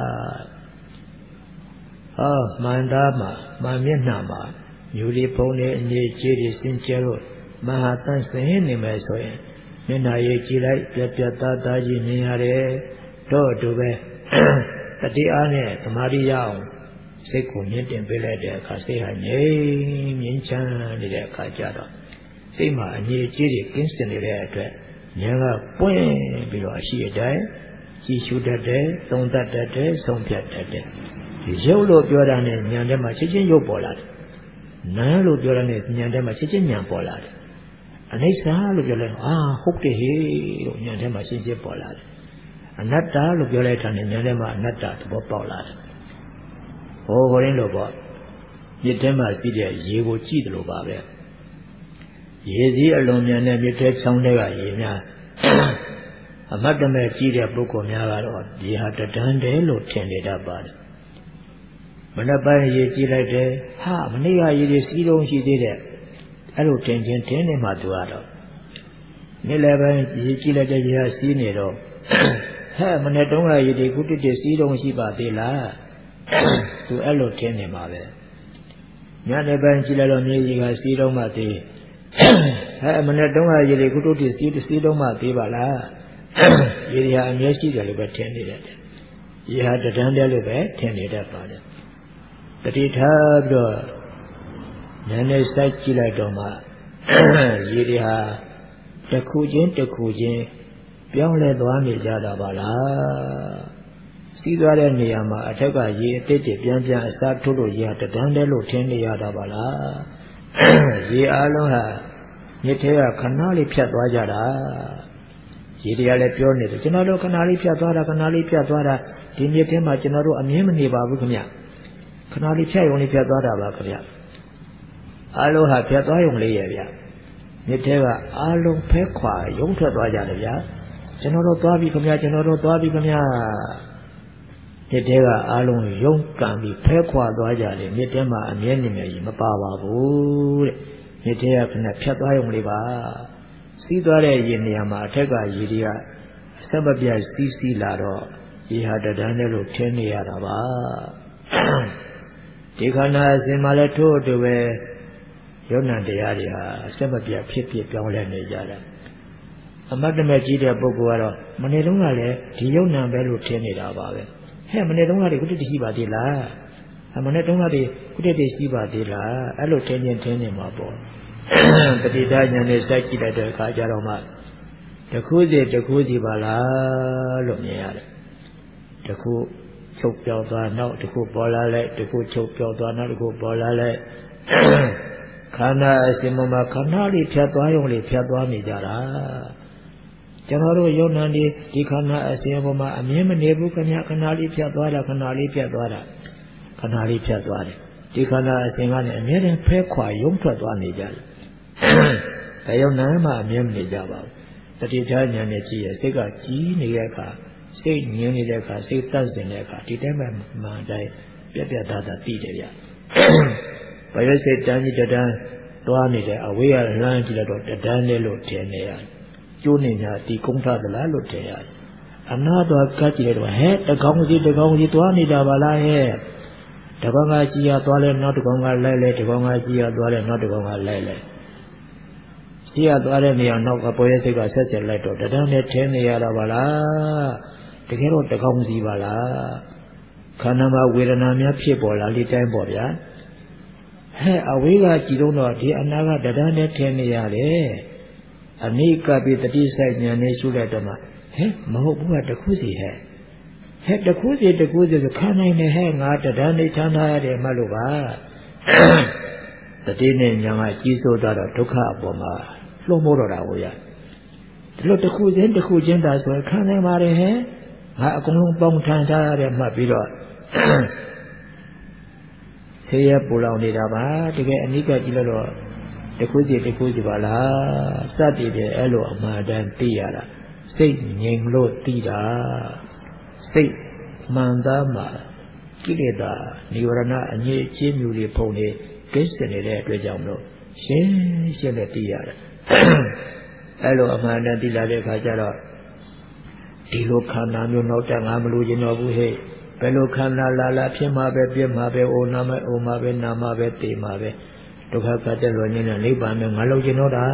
ဟောမှန်သားမှာမှန်မျက်နှာမှာမျိုးတွေဖုံနေအနေကြီးတွေစင်ကြဲလို့မဟာတန်စင်နေမယ်ဆိုရင်မျက်နှာရေးကြည့်လိုက်ပြက်ပြက်သားသားကြီးမြင်ရတယ်တော့တူပဲတတိအားနဲ့သမာဓိရအောင်စိတ်ကိုမြင့်တင်ပေးလိုက်တဲ့အခါစိတ်ဟာငြိမ်မြင့်ချမ်းနေတဲ့အခါကျတော့စိတ်မှာအငြိအကျေးတွေကင်းစင်နေတဲ့အတွက်ဉာဏ်ကပွင့်ပြီးတော့အရှိအတိုင်းကြည်ရှုတတ်တယ်သုံးသပ်တတ်တယ်ဆုံးဖြတ်တတ်တယ်ဒီရုပ်လို့ပြောတာနဲ့ဉာဏ်ထဲမှာချက်ချင်းရုပ်ပေါ်လာတယ်နာမ်လို့ပြောတာနဲ့ဉာဏ်ထဲမှာချက်ချင်းဉာဏ်ပေါ်လာတယ်အနိစ္စလို့ပြောလိုက်အာဟုတ်တယ်ဟေ့လို့ဉာဏ်ထဲမှာရှင်းရှင်းပေါ်လာတယ်အနတ္တလို့ပြောလိုက်တာနဲ့ဉာဏ်ထဲမှာအနတ္တသဘောပေါက်လာတယ်ဟောဟောရင်းလို့ပေါ့မြစ်ထဲမှာရှိတဲ့ရေကိုကြည့်တယ်လို့ပါပဲရေစည်းအလွန်မြန်တဲ့မြစ်ထဲချောင်းတွေကရေများအမတ်တမဲ့ကြီးတဲ့ပုဂ္ဂိုလ်များကတော့ဒီဟာတဒန်းတယ်လို့ထင်နေတတ်ပါတယ်မနေ့ပိုင်းရေကြည့်လိုက်တယ်ဟာမနေ့ကရေတွေစီးတုံးရှိသေးတယ်အဲ့လိုတင်ချင်းတင်းနေမှသူကတော့နေ့လည်းပိုင်းရေကြည့်လိုက်တဲ့ရေဟာစီးနေတော့ဟဲ့မနေ့တုန်းကရေတွေခုတည်းတည်းစီးတုံးရှိပါသေးလားသူအဲ့လိုထင်နေမှာပဲညနေပိုင်းကြည့်လိုက်တော့မြေကြီးကစီးတုံးမှသေးဟဲ့မနေ့တုန်းကရေတွေခုတည်းတည်းစီးစီးတုံးမှသေးပါလားရေတွေဟာအမြဲရှိတယ်လို့ပဲထင်နေတယ်ရေဟာတဒန်းတယ်လို့ပဲထင်နေတတ်ပါတယ်တတိထားပြီးတော့ဉာဏ်နဲ့စိုက်ကြည့်လိုက်တော့မှရေတွေဟာတစ်ခုချင်းတစ်ခုချင်းပြောင်းလဲသွားနေကြတာပါလားစီးသွားတဲ့နေရာမှာအထက်ကရေအသစ်တွေပြန်ပြန်အစားထိုးလို့ရေဟာတဒန်းတယ်လို့ထင်နေရတာပါလားရေအလုံးဟာမြစ်ထဲကခဏလေးဖြတ်သွားကြတာရေတွေကလည်းပြောနေတယ်ကျွန်တော်တို့ခဏလေးဖြတ်သွားတာခဏလေးဖြတ်သွားတာဒီမြစ်ထဲမှာကျွန်တော်တို့အမြင်မနေပါဘူးခင်ဗျခဏလေးဖြတ်ရုံလေးဖြတ်သွားတာပါခင်ဗျအလုံးဟာဖြတ်သွားရုံလေးရဲ့ဗျမြစ်ထဲကအလုံးဖဲခွာရုံထွက်သွားကြတယ်ဗျကျွန်တော်တို့သွားပြီခင်ဗျကျွန်တော်တို့သွားပြီခင်ဗျမြစ်ထဲကအလုံးရုံကံပြီးဖဲခွာသွားကြတယ်မြစ်ထဲမှာအမြဲနေနေကြီးမပါပါဘူးတဲ့မြစ်ထဲကခဏဖြတ်သွားရုံလေးပါစီးသွားတဲ့ရေနေရာမှာအထက်ကရေတွေကအဆက်မပြတ်စီးစီးလာတော့ရေဟာတဒန်းနဲ့လို့ထင်နေရတာပါဒီခန္ဓာအစဉ်မှာလည်းထို့အတူပဲယုံနာတရားတွေဟာအဆက်မပြတ်ဖြစ်ဖြစ်ပြောင်းလဲနေကြတယ်အမတ်တမဲ့ကြီးတဲ့ပုဂ္ဂိုလ်ကတော့မနေ့တုန်းကလည်းဒီယုံနာပဲလို့ထင်နေတာပါပဲဟဲ့မနေ့တုန်းကတည်းကခုတည်းရှိပါသေးလားအမနေ့တုန်းကတည်းကခုတည်းတည်းရှိပါသေးလားအဲ့လိုထင်ရင်ထင်နေမှာပေါ့တတိယဉာဏ်နဲ့စိုက်ကြည့်လိုက်တဲ့အခါကျတော့မှတခုစီတခုစီပါလားလို့မြင်ရတယ်တခုချုပ်ပြောက်သွားနောက်တခုပေါ်လာလိုက်တခုချုပ်ပြောက်သွားနောက်တခုပေါ်လာလိုက်ခန္ဓာအစဉ်မှာခန္ဓာလေးဖြတ်သွားရုံလေးဖြတ်သွားနေကြတာကျွန်တော်တို့ယုံနာဒီဒီခန္ဓာအစဉ်ပေါ်မှာအမြင်မနေဘူးခင်ဗျခန္ဓာလေးဖြတ်သွားတာခန္ဓာလေးဖြတ်သွားတာခန္ဓာလေးဖြတ်သွားတယ်ဒီခန္ဓာအစဉ်ကလည်းအမြဲတမ်းဖဲခွာရုံထွက်သွားနေကြတယ်ဘယ်ယုံနာမှအမြဲမနေကြပါဘူးတတိယဉာဏ်နဲ့ကြည့်ရစိတ်ကကြီးနေတဲ့အခါစိတ်ငြင်းနေတဲ့အခါစိတ်တတ်စင်တဲ့အခါဒီတိုင်းမှမှန်တိုင်းပြက်ပြက်သားသားသိတယ်ဗျဘယ်စိတ်တန်းကြီးတန်းသွားနေတယ်အဝေးကလမ်းကြည့်တော့တန်းနဲ့လို့ထင်နေရတယ်ကျိုးနေညာဒီကုန်းထသလားလို့ထင်ရတယ်အနာသွားကတ်ကြည့်တော့ဟဲ့တကောင်ကြီးတကောင်ကြီးသွားနေတာပါလားဟဲ့တကောင်ကကြီးရသွားလဲနောက်တကောင်ကလိုက်လဲတကောင်ကကြီးရသွားလဲနောက်တကောင်ကလိုက်လဲကြီးရသွားတဲ့နေရာနောက်ကပေါ်ရဲ့စိတ်ကဆက်ဆက်လိုက်တော့တန်းနဲ့ထင်းနေရတာပါလားတကယ်တော့တကောင်စီပါလားခန္ဓာမှာဝေဒနာများဖြစ်ပေါ်လာလိတိုင်းပေါ့ဗျာဟဲ့အဝေးကကြည်တော့ဒီအနာကတဒန်းနဲ့ထင်နေရတယ်အနိကပိတတိဆိုင်ဉာဏ်နဲ့ရှုလိုက်တော့မှဟဲ့မဟုတ်ဘူးကတခုစီဟဲ့ဟဲ့တခုစီတခုစီဆိုခန္ဓာနဲ့ဟဲ့ငါတဒန်းနဲ့ချမ်းသာရတယ်မှလို့ပါတတိနဲ့ဉာဏ်ကကြီးစိုးသွားတော့ဒုက္ခအပေါ်မှာလွှမ်းမိုးတော့တာကိုရဒီလိုတခုချင်းတခုချင်းသာဆိုခံနိုင်ပါတယ်ဟဲ့ငါအကုန်လုံးပေါင်းထန်ထားရတယ်မှတ်ပြီးတော့ဆေးရပူလောင်နေတာပါတကယ်အနိကကြည့်လို့တော့တခုစီတခုစီပါလားစသည်ဖြင့်အဲ့လိုအမှန်တန်သိရတာစိတ်ငြိမ်လို့သိတာစိတ်မှန်သားမှာကိလေသာនិဝရဏအငြိအကျေးမျိုးတွေဖုံနေကိစ္စနေတဲ့အတွက်ကြောင့်မလို့ရှင်းရှင်းနဲ့သိရတယ်အဲ့လိုအမှန်တန်သိလာတဲ့အခါကျတော့ဒီလိုခန္ဓာမျိုးနောက်တငါမလို့ကျင်တော့ဘူးဟဲ့ဘယ်လိုခန္ဓာလာလာဖြစ်မှာပဲပြစ်မှာပဲအိုနာမအိုမှာပဲနာမှာပဲသိမှာပဲဒုက္ခကတဲ့လွန်နေတဲ့နိဗ္ဗာန်နဲ့ငါလို့ကျင်တော့တာ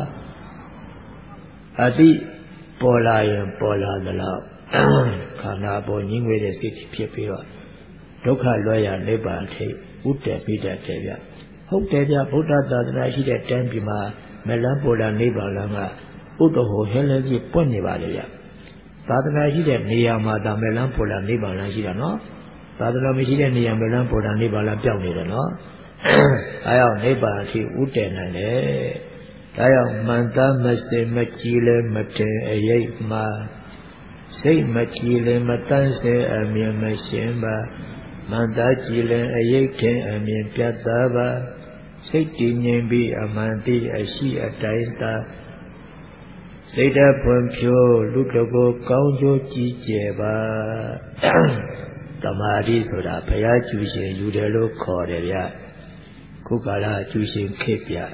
အတိပေါ်လာရင်ပေါ်လာသလားခန္ဓာပေါ်ညှင်းဝေးတဲ့စိတ်ဖြစ်ပြီးတော့ဒုက္ခလွယ်ရနိဗ္ဗာန်ထိဥတ္တပိတ္တတယ်ဗျဟုတ်တယ်ဗျဗုဒ္ဓသာသနာရှိတဲ့တန်းပြည်မှာမလန်းပေါ်လာနိဗ္ဗာန်လမ်းကဥတ္တဟောဟဲလဲကြီးပွင့်နေပါလေဗျသာသနာရှိတဲ့နေရာမှာဒါမလန်းပေါ်လာနိဗ္ဗာန်လမ်းရှိတာနော်သာသနာမရှိတဲ့နေရာမလန်းပေါ်လာနိဗ္ဗာန်လမ်းပြောင်းနေတယ်နော်အဲအောင်နိဗ္ဗာန်ထိဥတ္တနိုင်တယ်ဒါကြောင့်မန္တမစေမကြည်လဲမတင်အရိပ်မှာစိတ်မကြည်လဲမတန်းစေအမြင်မရှင်းပါမန္တကြည်လဲအရိပ်တင်အမြင်ပြတ်သားပါစိတ်တည်ငြိမ်ပြီးအမှန်တည်းအရှိအတိုင်းသာစိတ်ဓာတ်ဖွံ့ဖြိုးလူတကိုကောင်းကျိုးကြည်ကျယ်ပါသမာဓိဆိုတာဘုရားကျူရှင်ယူတယ်လို့ခေါ်တယ်ဗျခုကာလကျူရှင်ခေတ်ဗျ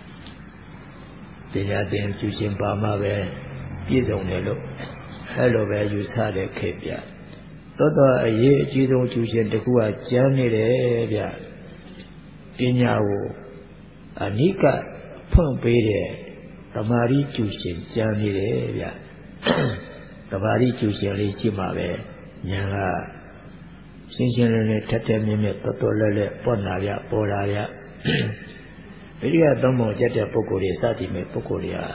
တရားသင်ကျူရှင်ပါမှပဲပြည့်စုံတယ်လို့အဲ့လိုပဲယူဆတဲ့ခေတ်ဗျသောတော်အရေးအကြီးဆုံးကျူရှင်တစ်ခုကကျမ်းနေတယ်ဗျပညာကိုအနိကဖွင့်ပေးတဲ့သမာဓိကျူရှင်ကျမ်းနေတယ်ဗျသမာဓိကျူရှင်လေးရှိမှပဲဉာဏ်ကရှင်းရှင်းလင်းလင်းထက်ထက်မြင့်မြင့်တော်တော်လဲလဲပေါ်လာဗျပေါ်လာဗျဗိရိယသုံးပုံကျက်တဲ့ပုဂ္ဂိုလ်တွေစသည်မဲ့ပုဂ္ဂိုလ်တွေက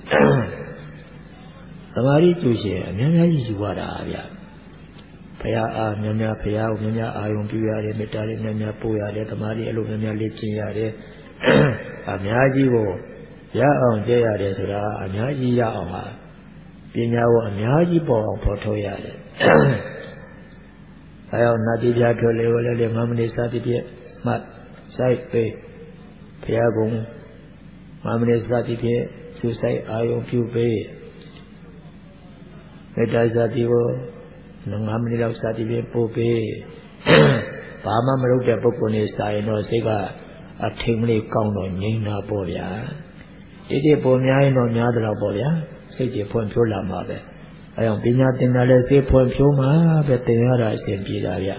သမာဓိကျူရှင်အများကြီးယူရတာဗျဘုရားအားများများဘုရားကိုများများအာယုံပြုရတယ်မေတ္တာလေးများများပို့ရတယ်သမာဓိအလိုများများလေ့ကျင့်ရတယ်အများကြီးကိုရအောင်ကြည့်ရတယ်ဆိုတာအများကြီးရအောင်ဟာပညာကိုအများကြီးပေါ်အောင်ဖော်ထုတ်ရတယ်အဲအောင်နာတိပြထွက်လေကိုလည်းလေမမနိစတိပြမှတ်ဆိုင်ပေဘုရားကုံမမနိစတိပြသူဆိုင်အာယုံပြုပေးမေတ္တာစတိကိုငါးမိနစ်လောက်စတိပြပို့ပေးဘာမှမလုပ်တဲ့ပုဂ္ဂိုလ်နေစာရင်တော့စိတ်ကအထင်လေးကောင်းတော့ငြိမ်းတာပေါ့ဗျာတိတိပုံများရင်တော့များတယ်တော့ပေါ့ဗျာစိတ်ကြီးဖွံ့ဖြိုးလာမှာပဲအဲအောင်ပညာသင်တာလဲစိတ်ဖွံ့ဖြိုးမှာပဲသင်ရတာအစဉ်ပြေတာဗျ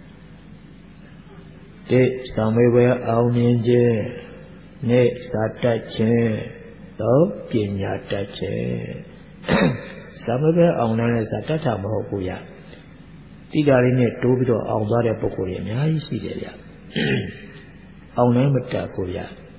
တိသံမေဝေအောင်မြင်ခြင်းနေစာတတ်ခြင်းတော့ပညာတတ်ခြင်းသံမေဝေအောင်တဲ့စာတတ်တာမဟုတ်ဘူးဗျတိတာလေးနဲ့တိုးပြီးတော့အောင်သွားတဲ့ပုဂ္ဂိုလ်တွေအများကြီးရှိတယ်ဗျအောင်နိုင်မတတ်ဘူးဗျ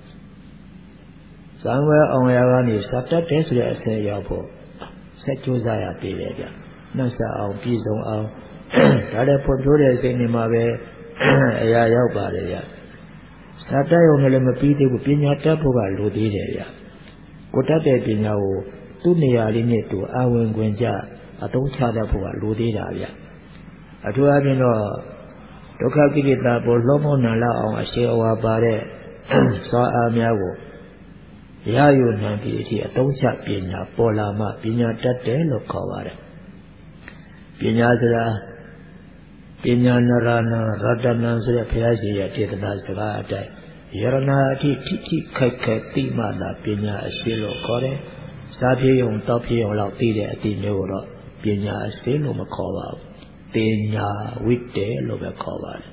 သံဝဲအောင်ရကနေစတတ်တယ်ဆိုတဲ့အဆင့်ရောက်ဖို့ဆက်ကြိုးစားရပြီလေဗျနှက်ဆက်အောင်ပြည်စုံအောင်ဒါလည်းဖွံ့ဖြိုးတဲ့စိတ်နေမှာပဲအရာရောက်ပါတယ်ဗျစတတ်ရုံနဲ့လည်းမပြီးသေးဘူးပညာတတ်ဖို့ကလိုသေးတယ်ဗျကိုတတ်တဲ့ပညာကိုသူ့နေရာလေးနဲ့သူအဝင်ခွင့်ကြအသုံးချတတ်ဖို့ကလိုသေးတာဗျအထူးအဖြင့်တော့ဒုက္ခကိလေသာပေါ်လုံးမနာလောက်အောင်အရှိအဝါပါတဲ့စွာအားများကိုရယူနိုင်ပြီးအထိအသုံးချပညာပေါ်လာမှပညာတတ်တယ်လို့ခေါ်ပါတယ်ပညာဆိုတာပညာနရဏရတနံဆိုတဲ့ဘုရားရှင်ရဲ့တေသနာစကားအတိုင်းယရဏအထိထိထိခိုက်ခိုက်သိမှသာပညာအရှိလို့ခေါ်တယ်စားပြေုံတောက်ပြေုံလောက်သိတဲ့အတိမျိုးကိုတော့ပညာအရှိလို့မခေါ်ပါဘူးပညာဝိတ္တေလို့ပဲခေါ်ပါတယ်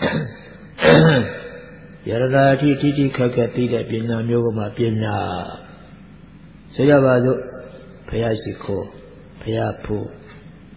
ယရတာအထိတိတိခက်ခက်သိတဲ့ပညာမျိုးကမှပညာဆိုရပါစို့ဘုရားရှိခိုးဘုရားဖို့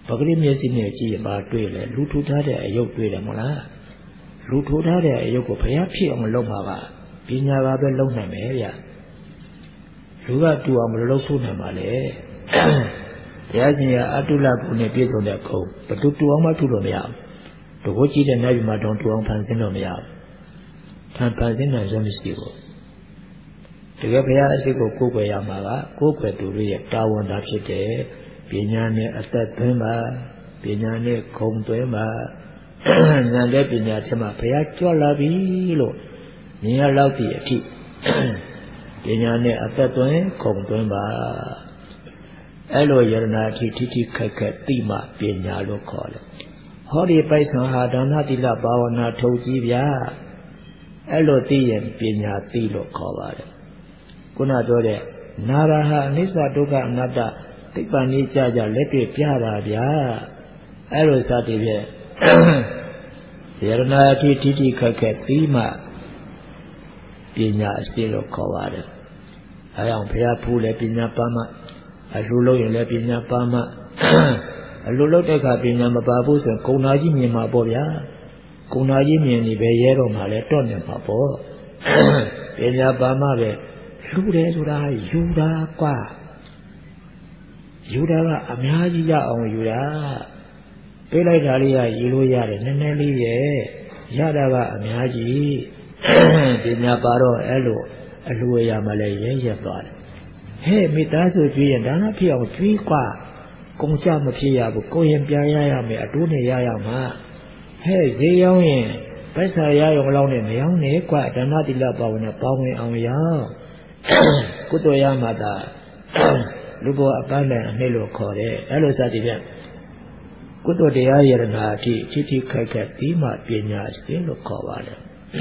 ပဂရိမျက်စိနဲ့ကြည့်ရင်ပါတွေ့လေလူထူထားတဲ့အယုတ်တွေ့တယ်မဟုတ်လားလူထူထားတဲ့အယုတ်ကိုဘုရားဖြစ်အောင်လုပ်မှာပါပညာကပဲလုပ်နိုင်မယ်ဗျလူကတူအောင်မလုပ်ထုတ်နိုင်ပါလေဘုရားရှင်ကအတုလကုနဲ့ပြည့်စုံတဲ့ခုံဘသူတူအောင်မထုလို့မရဘူးတကိုးကြည့်တဲ့နိုင်မှာတောင်တူအောင်ဖန်ဆင်းလို့မရဘူးထန်ဖန်ဆင်းနိုင်စွမ်းမရှိဘူးတကယ်ဘုရားအရှိကိုကိုယ်ွယ်ရမှာကကိုယ်ွယ်သူတို့ရဲ့တာဝန်သာဖြစ်တယ်ပညာနဲ့အသက်သွင်းပါပညာနဲ့ခုံသွင်းပါဉာဏ်တဲ့ပညာချက်မှာဘုရားကြွလာပြီလို့မြင်ရလောက်သည့်အထိပညာနဲ့အသက်သွင်းခုံသွင်းပါအဲ့လိုယရနာအထိထိထိခက်ခက်သိမှပညာလို့ခေါ်တယ်ဟောဒီပိုက်ဆံဟာဒါနသီလဘာဝနာထုတ်ကြည့်ဗျာအဲ့လိုသိရင်ပညာသိလို့ခေါ်ပါတယ်ခုနပြောတဲ့နာရဟအနိစ္စဒုက္ခအနတ္တသိပ္ပံကြီးကြကြလက်တွေ့ပြတာဗျာအဲ့လိုစသည်ဖြင့်ယရနာအထိထိထိခက်ခက်သိမှပညာအစစ်လို့ခေါ်ပါတယ်အဲအောင်ဘုရားဖူးလည်းပညာပါမှအလှလို့ရင်လည်းပညာပါမှအလှလို့တဲ့အခါပညာမပါဘူးဆိုရင်ကုံနာကြီးမြင်မှာပေါ့ဗျာကုံနာကြီးမြင်နေပဲရဲတော့မှလည်းတော့နေမှာပေါ့ပညာပါမှပဲလှတယ်ဆိုတာယူတာကွာယူတာကအများကြီးရအောင်ယူတာပေးလိုက်တာလေးကယူလို့ရတယ်နည်းနည်းလေးရဲ့ရတာကအများကြီးပညာပါတော့အဲ့လိုအလှရမှလည်းရဲရဲသွားတယ်ဟဲ့မိသားစုကြွေးရင်ဒါနဖြစ်အောင်ကြွေးကွာကုန်ကြမဖြစ်ရဘူးကိုရင်ပြန်ရရမယ်အတိုးနဲ့ရရမှာဟဲ့ဈေးရောင်းရင်ပိုက်ဆံရရုံလောက်နဲ့မရောင်းနဲ့ကွာဒါနတိလပါဝင်နဲ့ပေါဝင်အောင်ရောင်းကုသိုလ်ရမှာသာလူဘောအပန်းနဲ့အနှစ်လို့ခေါ်တယ်အဲ့လိုစသည်ဖြင့်ကုသိုလ်တရားယရနာအထိထိထိခက်ခက်ပြီးမှပညာရှင်လို့ခေါ်ပါတယ်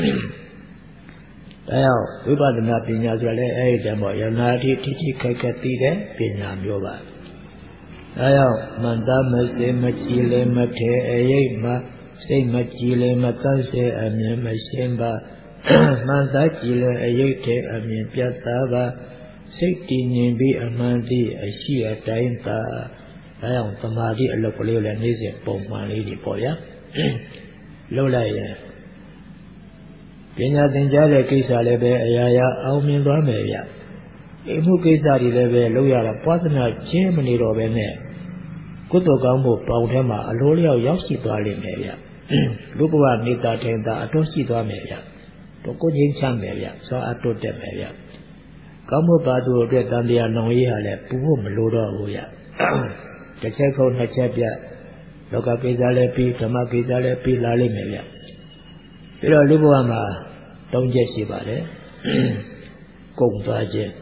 ဒါကြောင့်ဝိပဿနာပညာဆိုလည်းအဲ့ဒီတည်းပေါ့ယရနာအထိထိထိခက်ခက်သိတဲ့ပညာမျိုးပါဒါကြောင့်မန္တမစေမကြည်လေမထဲအရိပ်မှာစိတ်မကြည်လေမတတ်စေအမြင်မရှင်းပါမှန်သားကြည်လေအရိပ်ထဲအမြင်ပြတ်သားပါစိတ်တည်ငြိမ်ပြီးအမှန်တည်းအရှိအတိုင်းသာဒါကြောင့်သမာဓိအလုပ်ကလေးလည်းနေ့စဉ်ပုံမှန်လေးတွေပေါ့ဗျာလုပ်လိုက်ရင်ပညာသင်ကြားတဲ့ကိစ္စလည်းပဲအရာရာအောင်မြင်သွားမယ်ဗျအိမ်မှုကိစ္စတွေလည်းပဲလုပ်ရတာပွားသနာချင်းမနေတော့ပဲနဲ့ကုသိုလ်ကောင်းမှုပေါင်းထဲမှာအလိုလျောက်ရောက်ရှိသွားလိမ့်မယ်ဗျလူဘဝနေတာထင်သာအတော့ရှိသွားမယ်ဗျတော့ကိုချင်းချမ်းမယ်ဗျစောအတော့တက်မယ်ဗျကောင်းမှုပါသူအတွက်တန်တရားလုံရေးဟာလည်းပူဖို့မလိုတော့ဘူးဗျတစ်ချက်ခုံနှစ်ချက်ပြလောကကိစ္စလည်းပြီးဓမ္မကိစ္စလည်းပြီးလာလိမ့်မယ်ဗျပြီးတော့လူဘဝမှာသုံးချက်ရှိပါတယ်ကုန်သွားခြင်း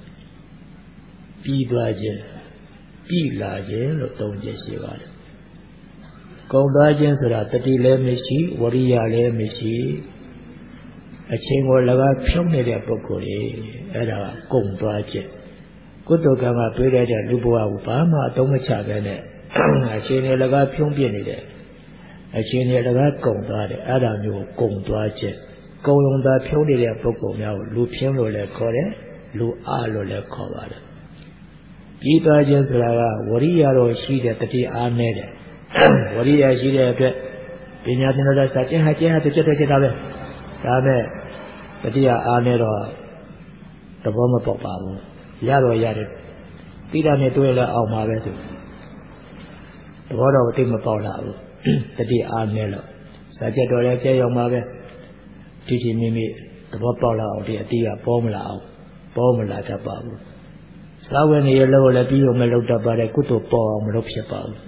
ပြီးသွားခြင်းပြီးလာခြင်းလို့သုံးချက်ရှိပါတယ်ကုန်သွားခြင်းဆိုတာတတိလည်းမရှိဝရိယလည်းမရှိအချိန်ကိုလည်းဖြုံးနေတဲ့ပုဂ္ဂိုလ်ကြီးအဲ့ဒါကကုန်သွားခြင်းကုသိုလ်ကံကတွေးရတဲ့လူဘဝကိုဘာမှအသုံးမချပဲနဲ့အချိန်နဲ့လည်းဖြုံးပြနေတယ်အချိန်နဲ့လည်းကုန်သွားတယ်အဲ့ဒါမျိုးကုန်သွားခြင်းကုန်ုံသာဖြုံးနေတဲ့ပုဂ္ဂိုလ်များကိုလူဖြင်းလို့လည်းခေါ်တယ်လူအားလို့လည်းခေါ်ပါတယ်ပြီးသွားခြင်းဆိုတာကဝရိယတော့ရှိတဲ့တတိအားနဲ့တယ်ဝရိယရှိတဲ့အတွက်ပညာသင်တော်စာကျင့်ဟာကျင့်ဟာတစ်ချက်တစ်ချက်တာပဲဒါမဲ့တတိယအားနဲ့တော့သဘောမပေါက်ပါဘူးရတော့ရတယ်တိတာနဲ့တွေ့လဲအောင်ပါပဲဆိုသဘောတော့သိမပေါက်လာဘူးတတိအားနဲ့လို့စာချက်တော်လည်းကျဲရောက်ပါပဲတိတိမိမိသဘောပေါက်လာအောင်ဒီအတိကပေါ်မလာအောင်ပေါ်မလာတတ်ပါဘူးစာဝတ်နေရလို့လည်းပြီးအောင်မလုပ်တတ်ပါတဲ့ကုသိုလ်ပေါ်အောင်မလုပ်ဖြစ်ပါဘူး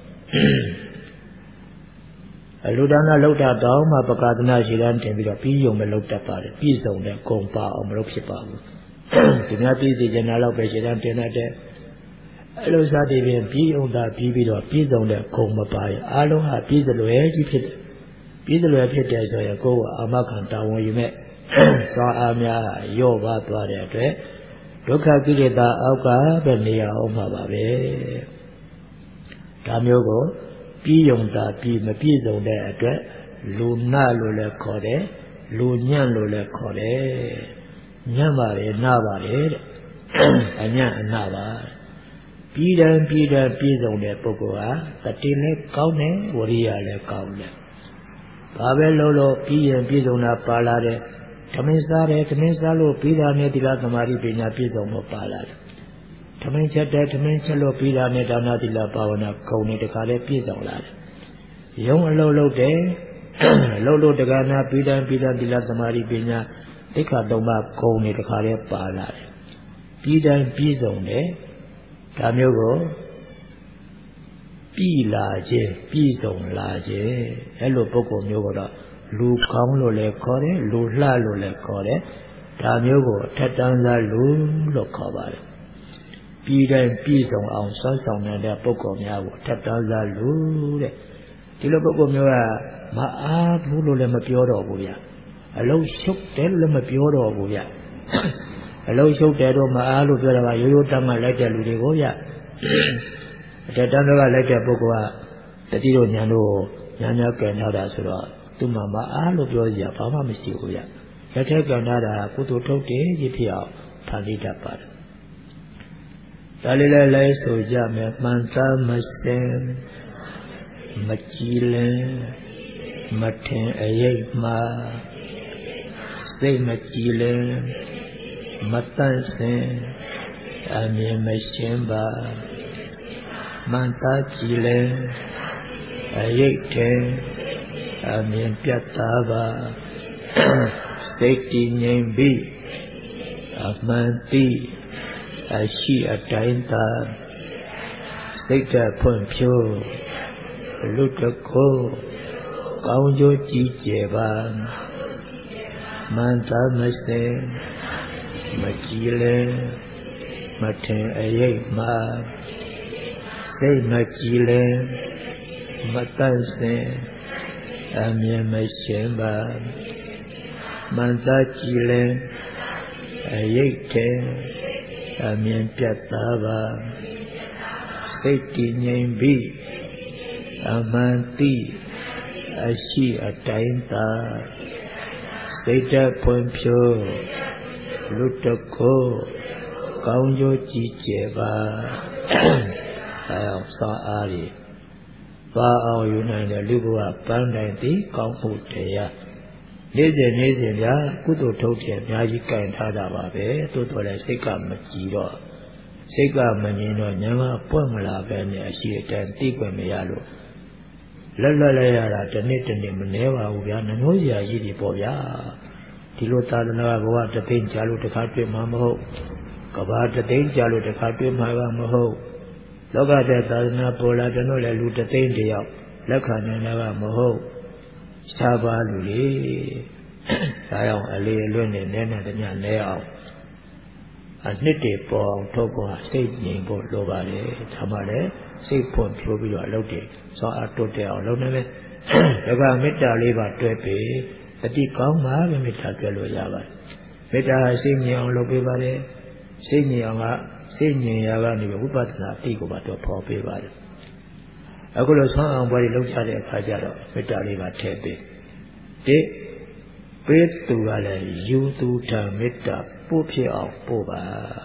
အလူဒါနလောက်တာတောင်းမှပကာသနာရှိတဲ့တင်ပြီးတော့ပြီးအောင်မလုပ်တတ်ပါတယ်ပြည့်စုံတဲ့ဂုဏ်ပါအောင်မလုပ်ဖြစ်ပါဘူးဒီများပြည့်စုံကြတော့ပဲရှိတဲ့တင်တဲ့အဲ့လိုစသည်ဖြင့်ပြီးအောင်သာပြီးပြီးတော့ပြည့်စုံတဲ့ဂုဏ်မပါရင်အားလုံးဟာပြည့်စုံလွယ်ကြီးဖြစ်တယ်ပြည့်စုံလွယ်ဖြစ်တယ်ဆိုရင်ကိုယ်ကအမခံတာဝန်ယူမဲ့စွာအားများရော့ပါသွားတဲ့အတွက်ဒုက္ခကိလေသာအောက်ကပဲနေရအောင်မှာပါပဲဒါမျိုးကိုပြီးုံသာပြီးမပြည့်စုံတဲ့အတွက်လူနာလို့လည်းခေါ်တယ်လူညံ့လို့လည်းခေါ်တယ်ညံ့ပါလေနာပါလေတဲ့အညံ့အနာပါပြည်တံပြည်တံပြည့်စုံတဲ့ပုဂ္ဂိုလ်ဟာတတိလည်းကောင်းတယ်ဝရိယလည်းကောင်းတယ်ဘာပဲလို့လို့ပြည်ရင်ပြည့်စုံတာပါလာတယ်ဓမင်းစားတယ်ဓမင်းစားလို့ပြီးတာနဲ့သီလသမာဓိပညာပြည့်စုံဖို့ပါလာတယ်ဓမင်းချက်တယ်ဓမင်းချက်လို့ပြီးတာနဲ့ဒါနသီလဘာဝနာဂုဏ်တွေတခါလဲပြည့်စုံလာတယ်ယုံအလုံးလုံးတယ်လှုပ်လို့တက္ကနာပြီးတံပြီးတံသီလသမာဓိပညာတိခါသုံးပါးဂုဏ်တွေတခါလဲပါလာတယ်ပြီးတံပြည့်စုံတယ်ဒါမျိုးကိုပြည်လာခြင်းပြည်စုံလာခြင်းအဲ့လိုပုဂ္ဂိုလ်မျိုးကတော့လူကောင်းလို့လည်းခေါ်တယ်လူလှလို့လည်းခေါ်တယ်ဒါမျိုးကိုထက်တန်းစားလူလို့ခေါ်ပါတယ်ပြည်တိုင်းပြည်စုံအောင်စွမ်းဆောင်တဲ့ပုဂ္ဂိုလ်များကိုထက်တန်းစားလူတဲ့ဒီလိုပုဂ္ဂိုလ်မျိုးကမအားဘူးလို့လည်းမပြောတော့ဘူးဗျအလုံးရှုပ်တယ်လို့လည်းမပြောတော့ဘူးဗျအလုံးရှုပ်တယ်တော့မအားလို့ပြောတာကရိုးရိုးတမ်းမှလိုက်တဲ့လူတွေကိုဗျအတတန်းကလိုက်တဲ့ပုဂ္ဂိုလ်ကတတိတို့ညာတို့ညာညာကံထားတာဆိုတော့သူမှမအားလို့ပြောစရာဘာမှမရှိဘူးဗျလက်ထက်ကံထားတာကုသိုလ်ထုတ်တယ်ကြီးဖြစ်အောင်ဖန်တီးတတ်ပါတယ်ဒါလေးလည်းလဲဆိုကြမယ်မှန်သားမစင်မကြည်လင်မထင်အရေးမှာစိတ်မကြည်လင်မတန့်စင်အမြင်မရှင်းပါမှန်သားကြည်လင်အရေးတဲ့အမြင်ပြတ်သားပါစိတ်တည်ငြိမ်ပြီးအမှန်သိအရှိအတိုင်းသာစိတ်ဓာတ်ဖွံ့ဖြိုးလူတကိုကောင်းကျိုးကြည်ကျယ်ပါမှန်သားမစင်မကြည်လဲမထင်အရေးမှာစိတ်မကြည်လဲမတန့်စင်အမြင်မရှင်းပါမှန်သားကြည်လဲအရေးတဲ့အမြင်ပြတ်သားပါစိတ်တည်ငြိမ်ပြီးအမှန်သိအရှိအတိုင်းသာစိတ်ဓာတ်ဖွံ့ဖြိုးလူတကိုကောင်းကျိုးကြည်ကျယ်ပါအဲအောင်စာအားဖြင့်ပါအောင်ယူနိုင်တဲ့လူဘဝပန်းတိုင်သည်ကောင်းမှုတရားနေ့စဉ်နေ့စဉ်ဗျာကုသိုလ်ထုတ်တယ်အများကြီးကြင်ထားတာပါပဲတိုးတော်လည်းစိတ်ကမကြည်တော့စိတ်ကမငြင်းတော့ဉာဏ်ကပွင့်မလာပဲနဲ့အရှိအတိုင်းသိခွင့်မရလို့လက်လွတ်လိုက်ရတာတစ်နေ့တစ်နေ့မနှဲပါဘူးဗျာနှမျိုးစရာကြီးတွေပေါ့ဗျာဒီလိုသာသနာ့ဘဝတသိန်းကြာလို့တစ်ခါတွေ့မှာမဟုတ်ကဘာတသိန်းကြာလို့တစ်ခါတွေ့မှာမဟုတ်လောကတဲ့သာသနာပေါ်လာတယ်လို့လည်းလူတသိန်းတယောက်လက်ခံနိုင်တာကမဟုတ်ရှားပါလူလေဒါကြောင့်အလေအလွတ်နဲ့နဲနဲ့တည်းနဲအောင်အနှစ်တွေပေါ်အောင်ထုတ်ဖို့စိတ်ငြိမ်ဖို့လိုပါလေဒါမှလည်းစိတ်ဖွံ့ဖြိုးပြီးတော့အလုပ်တွေစောအတုတ်တဲ့အောင်လုပ်နေမယ်ဒါကမေတ္တာလေးပါတွဲပြီးအတိကောင်းမှပဲမေတ္တာတွဲလို့ရပါတယ်မေတ္တာစိတ်ငြိမ်အောင်လုပ်ပေးပါတယ်စိတ်ငြိမ်အောင်ကစိတ်ငြိမ်ရာကနေဝိပဿနာအတိကိုပါတော့ဖော်ပေးပါတယ်အခုလိုဆောင်းအောင်ပွဲတွေလုပ်ကြတဲ့အခါကျတော့မေတ္တာလေးပါထည့်ပေးတိပေးသူကလည်းယူသူထံမေတ္တာပို့ဖြစ်အောင်ပို့ပါ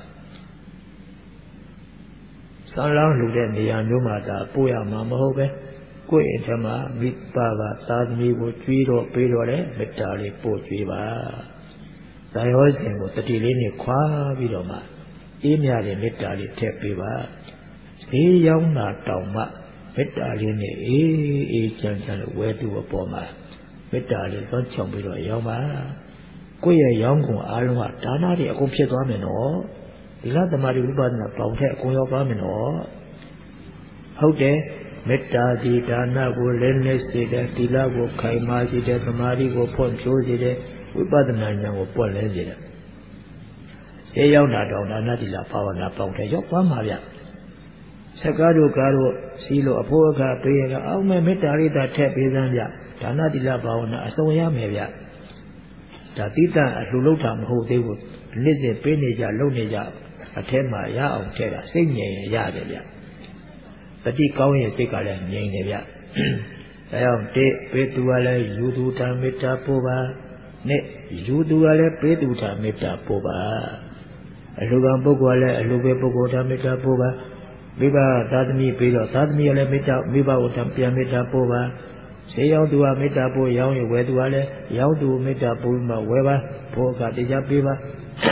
ဆံလောင်းလူတဲ့နေရာမျိုးမှာသာပို့ရမှာမဟုတ်ပဲကိုယ့်အိမ်ထဲမှာမိဘကသာသမီကိုကြွေးတော့ပေးတော့လေမေတ္တာလေးပို့ကြွေးပါဒါရောစဉ်ကိုတတိလေးနဲ့ခွာပြီးတော့မှအေးမြတဲ့မေတ္တာလေးထည့်ပေးပါဈေးရောက်တာတောင်မှမေတ္တာလေးနဲ့အေးအေးချမ်းချမ်းဝဲတူအပေါ်မှာမေတ္တာလေးသွန်းချောင်ပြီးတော့ရောက်ပါကိုယ့်ရဲ့ရောင်းကုန်အားလုံးကဒါနတွေအကုန်ဖြစ်သွားမယ်နော်ဒီလသမာဓိဝိပဿနာပေါင်းထက်အကုန်ရောက်သွားမယ်နော်ဟုတ်တယ်မေတ္တာဒီဒါနကိုလည်းနဲ့စေတဲ့သီလကိုခိုင်မာစေတဲ့သမာဓိကိုဖွံ့ဖြိုးစေတဲ့ဝိပဿနာဉာဏ်ကိုပွက်လဲစေတယ်ဈေးရောက်တာတော့ဒါနသီလဘာဝနာပေါင်းထက်ရောက်သွားမှာဗျစကားတို့ကားတို့စီးလို့အဖို့အခါပေးရတာအောက်မဲ့မေတ္တာလေးသာထည့်ပေးစမ်းဗျဒါနသီလဘာဝနာအစုံရမယ်ဗျဒါတိတ္တအလှလုပ်တာမဟုတ်သေးဘူးနေ့စဉ်ပေးနေကြလုပ်နေကြအထက်မှာရအောင်ထည့်တာစိတ်ငြိမ်ရရတယ်ဗျတတိကောင်းရင်စိတ်ကလည်းငြိမ်တယ်ဗျဒါကြောင့်တိပေးသူကလည်းယူသူထံမေတ္တာပို့ပါနဲ့ယူသူကလည်းပေးသူထံမေတ္တာပို့ပါအလှကံပုဂ္ဂိုလ်ကလည်းအလှပဲပုဂ္ဂိုလ်ထံမေတ္တာပို့ပါမိဘသာသမီပြီးတော့သာသမီလည်းမေတ္တာမိဘကိုပြန်မေတ္တာပို့ပါဈေးရောက်သူကမေတ္တာပို့ရောင်းရဝယ်သူကလည်းရောက်သူမေတ္တာပို့ပြီးမှဝယ်ပါဖို့ကတရားပေးပါ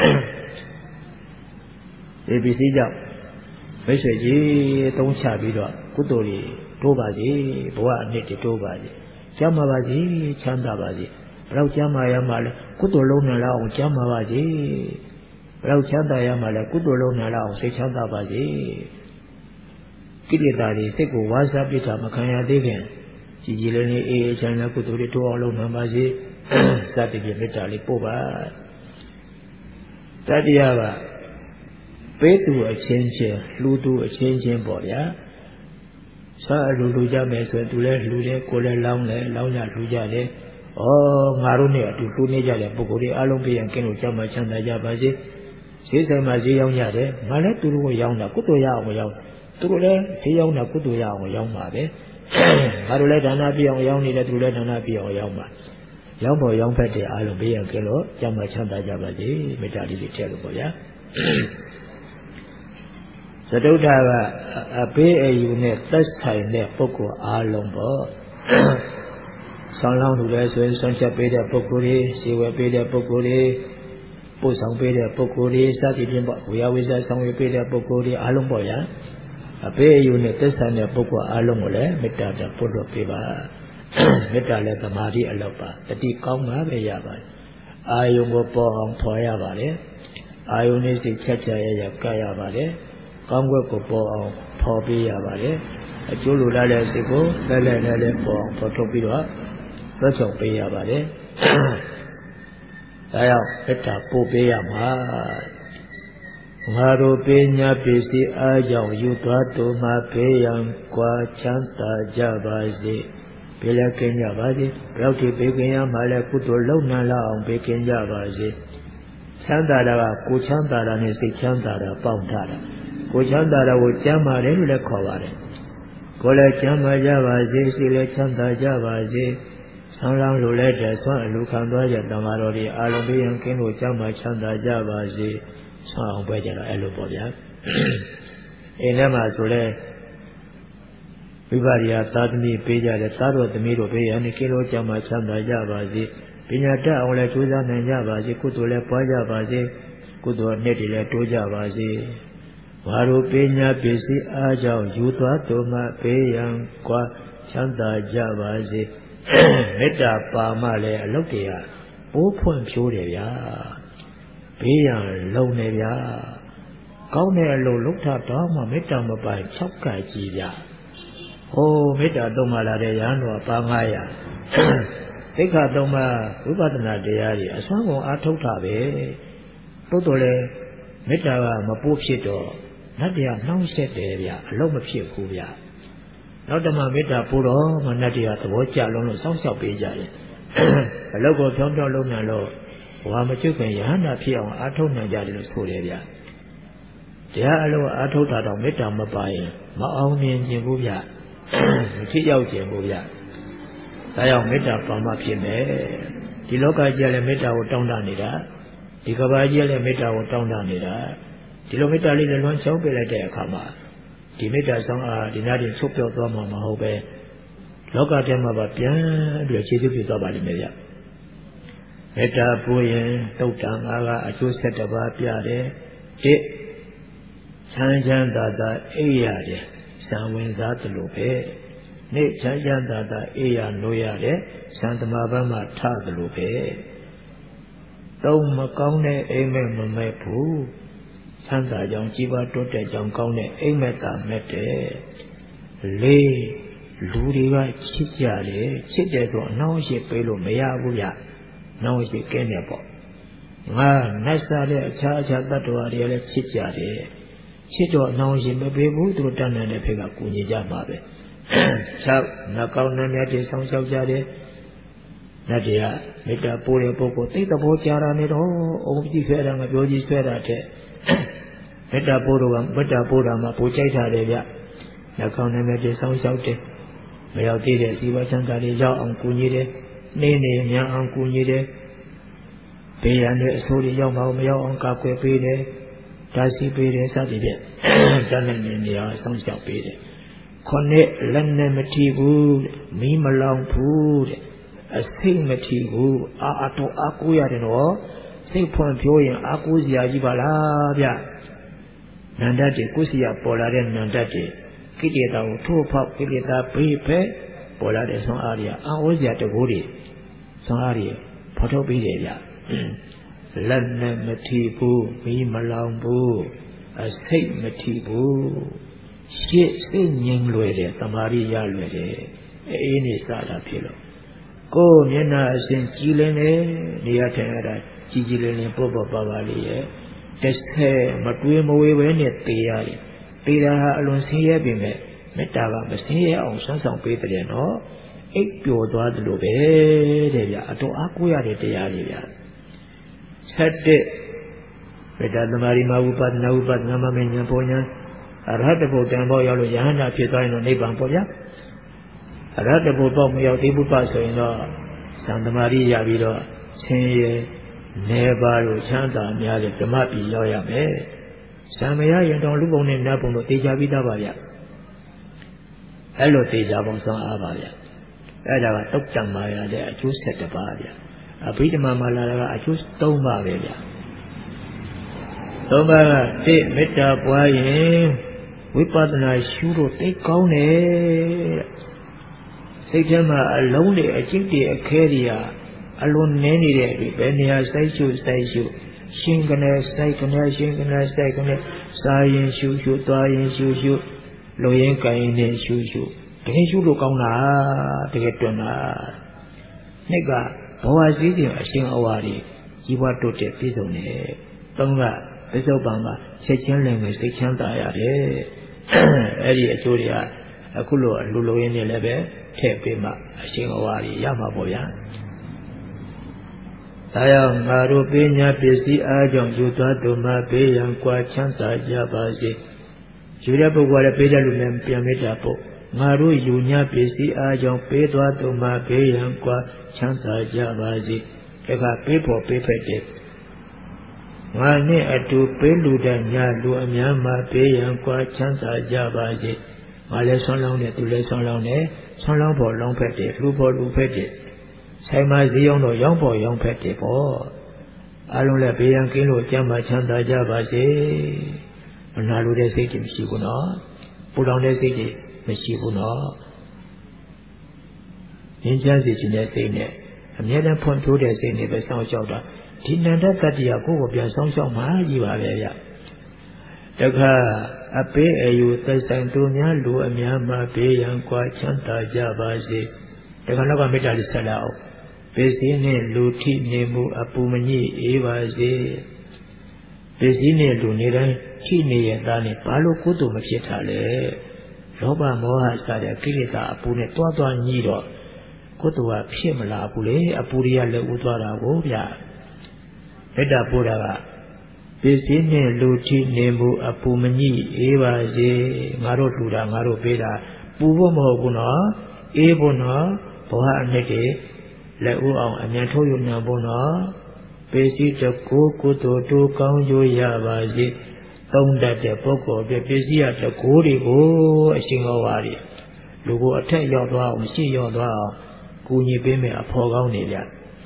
ဒီပစ္စည်းကြောင့်မိတ်ဆွေကြီးသုံးချပြီးတော့ကုသိုလ်တွေတိုးပါစေဘဝအနှစ်တွေတိုးပါစေကျမ်းမာပါစေချမ်းသာပါစေဘယ်တော့ကျမ်းမာရမှာလဲကုသိုလ်လုံးနဲ့လောက်အောင်ကျမ်းမာပါစေဘယ်တော့ချမ်းသာရမှာလဲကုသိုလ်လုံးနဲ့လောက်အောင်စိတ်ချမ်းသာပါစေကိလေသာတွေစိတ်ကိုဝါစာပိဋကမခံရသေးခင်ကြည်ကြည်လေးလေးအေးအေးချမ်းသာကုသိုလ်တွေတိုးအောင်လုပ်နိုင်ပါစေစသဖြင့်မေတ္တာလေးပို့ပါတတိယကပေးသူအချင်းချင်းလှူသူအချင်းချင်းပေါ့ဗျာစားအလူလူကြမယ်ဆိုရင်သူလည်းလှူတယ်ကိုယ်လည်းလောင်းတယ်လောင်းကြလှူကြတယ်ဩငါတို့နဲ့အတူလှူနေကြတဲ့ပုဂ္ဂိုလ်တွေအလုံးပြရင်ကင်းလို့ကြမ်းမှချမ်းသာကြပါစေဈေးဆိုင်မှာဈေးရောင်းကြတယ်ငါလည်းသူတို့ကိုရောင်းတာကုသိုလ်ရအောင်ရောင်းသူတို့လည်းဈေးရောင်းတာကုသိုလ်ရအောင်ရောင်းပါပဲငါတို့လည်းဒါနပြအောင်ရောင်းနေတယ်သူတို့လည်းဒါနပြအောင်ရောင်းပါရောင်းပေါ်ရောင်းဖက်တဲ့အလုံးပြရင်ကင်းလို့ကြမ်းမှချမ်းသာကြပါစေမေတ္တာလေးတွေထည့်လို့ပေါ့ဗျာသတုဒ္ဓကအပေးအယူနဲ့သက်ဆိုင်တဲ့ပုဂ္ဂိုလ်အားလုံးပေါ့ဆောင်းလောင်းလူလဲဆိုရင်ဆွမ်းချက်ပေးတဲ့ပုဂ္ဂိုလ်တွေဇေဝပေးတဲ့ပုဂ္ဂိုလ်တွေပို့ဆောင်ပေးတဲ့ပုဂ္ဂိုလ်တွေစသဖြင့်ပေါ့ဝေယဝိဇ္ဇဆောင်ရွက်ပေးတဲ့ပုဂ္ဂိုလ်တွေအားလုံးပေါ့ဗျာအပေးအယူနဲ့သက်ဆိုင်တဲ့ပုဂ္ဂိုလ်အားလုံးကိုလည်းမေတ္တာနဲ့ပို့လို့ပေးပါမေတ္တာလည်းသမာဓိအလောက်ပါတတိကောင်းမှပဲရပါတယ်အာယုံကိုပေါ်အောင်ဖော်ရပါတယ်အာယုံနဲ့စိတ်ချက်ချရရကပ်ရပါတယ်ကောင်းကွက်ကိုပေါ်အောင်ဖော်ပေးရပါတယ်အကျိုးလိုလားတဲ့စိတ်ကိုလဲလဲလဲလဲပေါ်အောင်ဖော်ထုတ်ပြီးတော့လွတ်ချုပ်ပေးရပါတယ်ဒါကြောင့်မေတ္တာပို့ပေးရမှာငါတို့ပညာပစ္စည်းအားကြောင့်ယူသွားတို့မှာဖေးရန်ကွာချမ်းသာကြပါစေဘေးလည်းကင်းကြပါစေဘယ်တော့ဒီဘေးကင်းရမှာလဲကုသိုလ်လုံနာလောက်အောင်ဘေးကင်းကြပါစေချမ်းသာတာကကိုချမ်းသာတာနဲ့စိတ်ချမ်းသာတာပေါင်းထားတာကိုချမ်းသာတာကိုကျမ်းမာတယ်လို့လည်းခေါ်ပါတယ်ကိုလည်းကျမ်းမာကြပါစေစိတ်လည်းချမ်းသာကြပါစေဆောင်းလောင်းလိုလဲတဲ့ဆွမ်းအလူခံသွားကြတမတော်တွေအာလုံးပေးရင်ကင်းလို့ကျမ်းမာချမ်းသာကြပါစေဆွမ်းအောင်ပဲကြတော့အဲ့လိုပေါ့ဗျာအိမ်ထဲမှာဆိုလဲမိဘတွေကသာသမီပေးကြတယ်သားတော်သမီးတို့ပေးရင်ကင်းလို့ကျမ်းမာချမ်းသာကြပါစေပညာတတ်အောင်လည်းကြိုးစားနိုင်ကြပါစေကုသိုလ်လည်းပွားကြပါစေကုသိုလ်နှစ်တွေလည်းတိုးကြပါစေငါတို့ပညာပစ္စည်းအားကြောင့်ယူသွားတို့မှပေးရန်ကွာချမ်းသာကြပါစေမေတ္တာပါမှလည်းအလုတ်တွေကပိုးဖွင့်ဖြိုးတယ်ဗျာဘေးရန်လုံနေဗျာကောင်းတဲ့အလုပ်လုပ်တာတော့မှမေတ္တာမပိုင်၆ကကြီးဗျာဟိုးမေတ္တာသုံးပါလာတဲ့ရဟန်းတော်ပါငါးရာသိက္ခာသုံးပါဝိပဿနာတရားကြီးအစွမ်းကုန်အားထုတ်တာပဲတိုးတော်လဲမေတ္တာကမပိုးဖြစ်တော့နတ်တရားနှောင့်ယှက်တယ်ဗျအလုံးမဖြစ်ဘူးဗျနောက်တမမေတ္တာပို့တော့မနတ်တရားသဘောကျလုံးလို့စောင့်ရှောက်ပေးကြတယ်အလုံးကိုဖြောင်းဖြောင်းလုံးနိုင်လို့ဘဝမကျွတ်ခင်ယဟန္တာဖြစ်အောင်အားထုတ်နိုင်ကြတယ်လို့ဆိုတယ်ဗျတရားအလုံးအားထုတ်တာတော့မေတ္တာမပါရင်မအောင်မြင်ခြင်းဘူးဗျမချစ်ရောက်ခြင်းဘူးဗျဒါကြောင့်မေတ္တာပါမှဖြစ်မယ်ဒီလောကကြီးကလည်းမေတ္တာကိုတောင်းတနေတာဒီကဘာကြီးကလည်းမေတ္တာကိုတောင်းတနေတာဒီလိုမေတ္တာလေးလည်းလွှမ်းချောင်းပေးလိုက်တဲ့အခါမှာဒီမေတ္တာဆောင်အားဒီနာတင်ချုပ်ပြောက်သွားမှာမဟုတ်ပဲလောကထဲမှာပါပြန်ပြီးခြေစွပ်ပြသွားပါလိမ့်မယ်ဗျမေတ္တာပို့ရင်တုတ်တန်ငါးကအကျိုးဆက်တစ်ပါးပြတယ်တစ်ချမ်းချမ်းသာသာအိပ်ရတယ်ဇံဝင်စားသလိုပဲနေ့ချမ်းချမ်းသာသာအိပ်ရနိုးရတယ်ဇံသမဘာမှာထသလိုပဲသုံးမကောင်းတဲ့အိမ်မက်မမဲ့ဘူးချမ်းသာကြောင်ကြီးပွားတိုးတက်ကြောင်ကောင်းတဲ့အိမ်မက်သာမဲ့တယ်လေးလူတွေကချစ်ကြတယ်ချစ်တယ်ဆိုအနှောင့်အယှက်ပေးလို့မရဘူးဗျနှောင့်အယှက်ကင်းတယ်ပေါ့ငါနတ်စားတဲ့အခြားအခြားတ attva တွေလည်းချစ်ကြတယ်ချစ်တော့အနှောင့်အယှက်မပေးဘူးသူတို့တဏ္ဍာနဲ့ဖေကကူညီကြမှာပဲ၆နှကောင်းနှမြတ်တွေဆောင်းလျှောက်ကြတယ်နတ်တွေကမေတ္တာပို့တဲ့ပုဂ္ဂိုလ်သိသဘောကြတာနဲ့တော့အုံကြည့်ဆွဲတာငါပြောကြည့်ဆွဲတာတဲ့မေတ္တာပို့တော့ကမေတ္တာပို့တာမှပိုကြိုက်တာတယ်ဗျနှကောင်းနှမြတ်တွေဆောင်းလျှောက်တယ်မရောက်သေးတဲ့ဇီဝချမ်းသာတွေရောက်အောင်ကူညီတယ်နေနေများအောင်ကူညီတယ်ဘေးရန်တွေအဆိုးတွေရောက်မအောင်မရောက်အောင်ကာကွယ်ပေးတယ်ဒါစီပေးတယ်စသည်ဖြင့်တန်တဲ့နေရာဆောင်းလျှောက်ပေးတယ်ခုနှစ်လက်နဲ့မထီဘူးမီးမလောင်ဘူးတဲ့အစိတ်မထီဘူးအာအတော်အားကိုးရတယ်နော်စိတ်ဖွံ့ဖြိုးရင်အားကိုးစရာကြီးပါလားဗျနန္ဒတ်တွေကိုယ်စီရပေါ်လာတဲ့နန္ဒတ်တွေကိလေသာကိုထိုးဖောက်ကိလေသာဘေးဖက်ပေါ်လာတဲ့ဆွမ်းအားတွေအာဝစရာတကူတွေဆွမ်းအားတွေဖော်ထုတ်ပေးတယ်ဗျလက်နဲ့မထီဘူးမီးမလောင်ဘူးအစိတ်မထီဘူးရှေ့စိတ်ငြိမ်လွယ်တယ်တမာရီရလွယ်တယ်အေးနေစားတာဖြစ်လို့ကိုယ်မျက်နှာအစဉ်ကြည်လင်းနေနေရထိုင်ရတာကြည်ကြည်လင်းလင်းပေါ့ပေါ့ပါပါလေးရဲ့တစ်ဆက်မတွေးမဝေပဲနဲ့တေးရတယ်တေးတာဟာအလွန်ဆင်းရဲပေမဲ့မေတ္တာကမဆင်းရဲအောင်ဆွမ်းဆောင်ပေးတယ်နော်အိပ်ပျော်သွားသလိုပဲတဲ့ဗျအတော်အားကိုးရတဲ့တရားတွေဗျဆက်တဲ့မေတ္တာသမารိမဝိပဿနာဝိပဿနာမမဉ္ဇဉ်ပေါ်ညာအရဟတဘုဒ္ဓံဘောရောက်လို့ယဟန္တာဖြစ်သွားရင်တော့နိဗ္ဗာန်ပေါ့ဗျာအရဟတဘုဒ္ဓမရောက်သေးဘူးပါဆိုရင်တော့သံသမารိရပြီးတော့ဆင်းရဲနေပါလို့ချမ်းသာများတဲ့ဓမ္မပြည်ရောက်ရမယ်။ဇံမရရင်တော့လူပုံနဲ့နတ်ပုံတို့တေချာပြီးသားပါဗျ။အဲ့လိုတေချာပုံဆောင်အားပါဗျ။အဲ့ဒါကတုတ်တံမာရတဲ့အကျိုးဆက်တစ်ပါးဗျ။အဘိဓမ္မာမာလာကအကျိုးသုံးပါပဲဗျ။သုံးပါးကတိမေတ္တာပွားရင်ဝိပဿနာရှုလို့သိကောင်းတယ်။စိတ်ထဲမှာအလုံးတွေအကျင့်တွေအခဲတွေဟာအလွန်နည်းနေတဲ့ဘယ်နေရာစိုက်ရှုစိုက်ရှုရှင်ကနေစိုက်ကနေရှင်ကနေစိုက်ကနေစားရင်ရှုရှုသွားရင်ရှုရှုလူရင်ကိုင်ရင်ရှုရှုတကယ်ရှုလို့ကောင်းတာတကယ်တွင်တာနှစ်ကဘဝစည်းစိမ်အရှင်အဝါတွေကြီးပွားတိုးတက်ပြည့်စုံတယ်သုံးကပစ္စုပန်မှာချက်ချင်းလင်ကိုစိတ်ချမ်းသာရတယ်အဲ့ဒီအကျိုးတွေကအခုလိုလူလူရင်းတွေလည်းပဲထည့်ပေးမှအရှင်အဝါတွေရမှာပေါ့ဗျာဒါကြောင့်ငါတို့ပညာပစ္စည်းအားကြောင့်ယူသွားသူမှဘေးရန်ကွာချမ်းသာကြပါစေယူတဲ့ပုဂ္ဂိုလ်ကလည်းပေးတဲ့လူနဲ့ပြန်မေတ္တာပို့ငါတို့ယူညာပစ္စည်းအားကြောင့်ပေးသွားသူမှဘေးရန်ကွာချမ်းသာကြပါစေဒါကပေးဖို့ပေးဖက်တယ်ငါနဲ့အတူပေးလူတဲ့ညာလူအများမှဘေးရန်ကွာချမ်းသာကြပါစေငါလည်းဆွမ်းလောင်းတယ်သူလည်းဆွမ်းလောင်းတယ်ဆွမ်းလောင်းဖို့လောင်းဖက်တယ်လူဖို့လူဖက်တယ်ဆိုင်မှာဈေးရောက်တော့ရောင်းဖို့ရောင်းဖက်တယ်ပေါ့အလုံးလည်းဘေးရန်ကင်းလို့ကျမ်းမာချမ်းသာကြပါစေမနာလိုတဲ့စိတ်တွေမရှိဘူးနော်ပူလောင်တဲ့စိတ်တွေမရှိဘူးနော်ငြိမ်းချမ်းစေခြင်းတဲ့စိတ်နဲ့အမြဲတမ်းဖွံ့ဖြိုးတဲ့စိတ်နဲ့ပဲစောင့်ရှောက်တာဒီနန္ဒတတ္တိယကိုယ့်ကိုပြန်စောင့်ရှောက်မှကြီးပါပဲဗျတခါအပေးအယူသက်ဆိုင်သူများလူအများမှဘေးရန်ကွာချမ်းသာကြပါစေတခါတော့မေတ္တာလေးဆက်လာအောင်ပစ္စည်းနဲ့လူထိနေမှုအပူမညိအေးပါစေပစ္စည်းနဲ့လူနေတိုင်းထိနေရတာနဲ့ဘာလို့ကုသိုလ်မဖြစ်တာလဲလောဘမောဟစတဲ့ကိလေသာအပူနဲ့တွားတွားညှိတော့ကုသိုလ်ကဖြစ်မလာဘူးလေအပူတွေကလည်းဥသွားတာကိုဗျမေတ္တာပို့တာကပစ္စည်းနဲ့လူထိနေမှုအပူမညိအေးပါစေငါတို့လူတာငါတို့ပေးတာပူဖို့မဟုတ်ဘူးနော်အေးဖို့နော်ဘဝအနှစ်တွေလက်ဦးအောင်အမြန်ထုတ်ယူနိုင်ဖို့နော်ပေစီတကူကုသိုလ်တိုးကောင်းကျိုးရပါစေသုံးတတ်တဲ့ပုဂ္ဂိုလ်ပြပေစီရတကူတွေကိုအရှင်ဟောပါရီလူကိုအထက်ရောက်သွားအောင်ရှေ့ရောက်သွားအောင်ကူညီပေးမယ်အဖော်ကောင်းနေကြ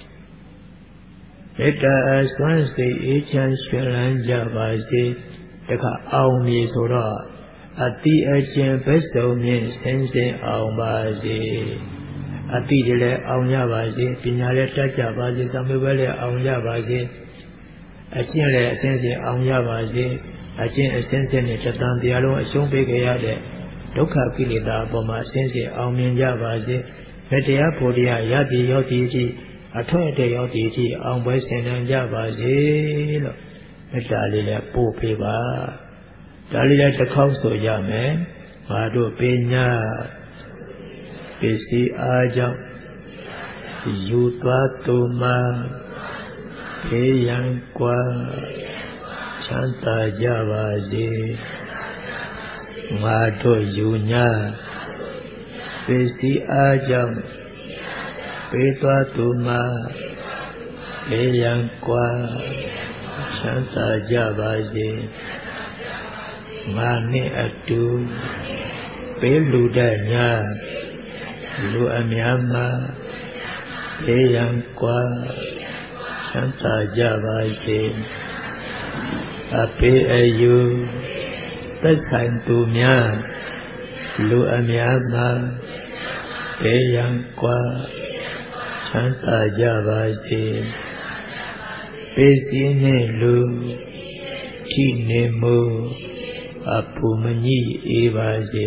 မေတ္တာအစွမ်းစိတ်အေးချမ်းရွှင်လန်းကြပါစေတခါအောင်မြေဆိုတော့အတိအကျင့်ဘက်စုံမြင့်ဆင်းဆင်းအောင်ပါစေအတိတွေလည်းအောင်ကြပါစေပညာလည်းတတ်ကြပါစေသံဃာပဲလည်းအောင်ကြပါစေအကျင့်လည်းအစဉ်စဉ်အောင်ကြပါစေအကျင့်အစဉ်စဉ်နဲ့တသံတရားလုံးအရှုံးပေးကြရတဲ့ဒုက္ခကိလေသာအပေါ်မှာအစဉ်စဉ်အောင်မြင်ကြပါစေမေတ္တာဖို့တရားရည်ရောက်တည်ကြည်အထွတ်အတရောက်တည်ကြည်အောင်ပွဲဆင်နိုင်ကြပါစေလို့မေတ္တာလေးလည်းပို့ပေးပါဒါလေးလည်းတစ်ခေါက်ဆိုရမယ်ငါတို့ပညာပစ္စည်းအားကြောင့်ယူသွားသူမှာဖေးရန်ကွာချမ်းသာကြပါစေငါတို့ယူညာပစ္စည်းအားကြောင့်ပေးသွားသူမှာဖေးရန်ကွာချမ်းသာကြပါစေငါနှင့်အတူပေးလူတဲ့ညာလူအများမှာဘေးရန်ကွာချမ်းသာကြပါစေအပေအယူသက်ဆိုင်သူများလူအများမှာဘေးရန်ကွာချမ်းသာကြပါစေပေးစည်းနှင့်လူထိနေမှုအပူမညိအေးပါစေ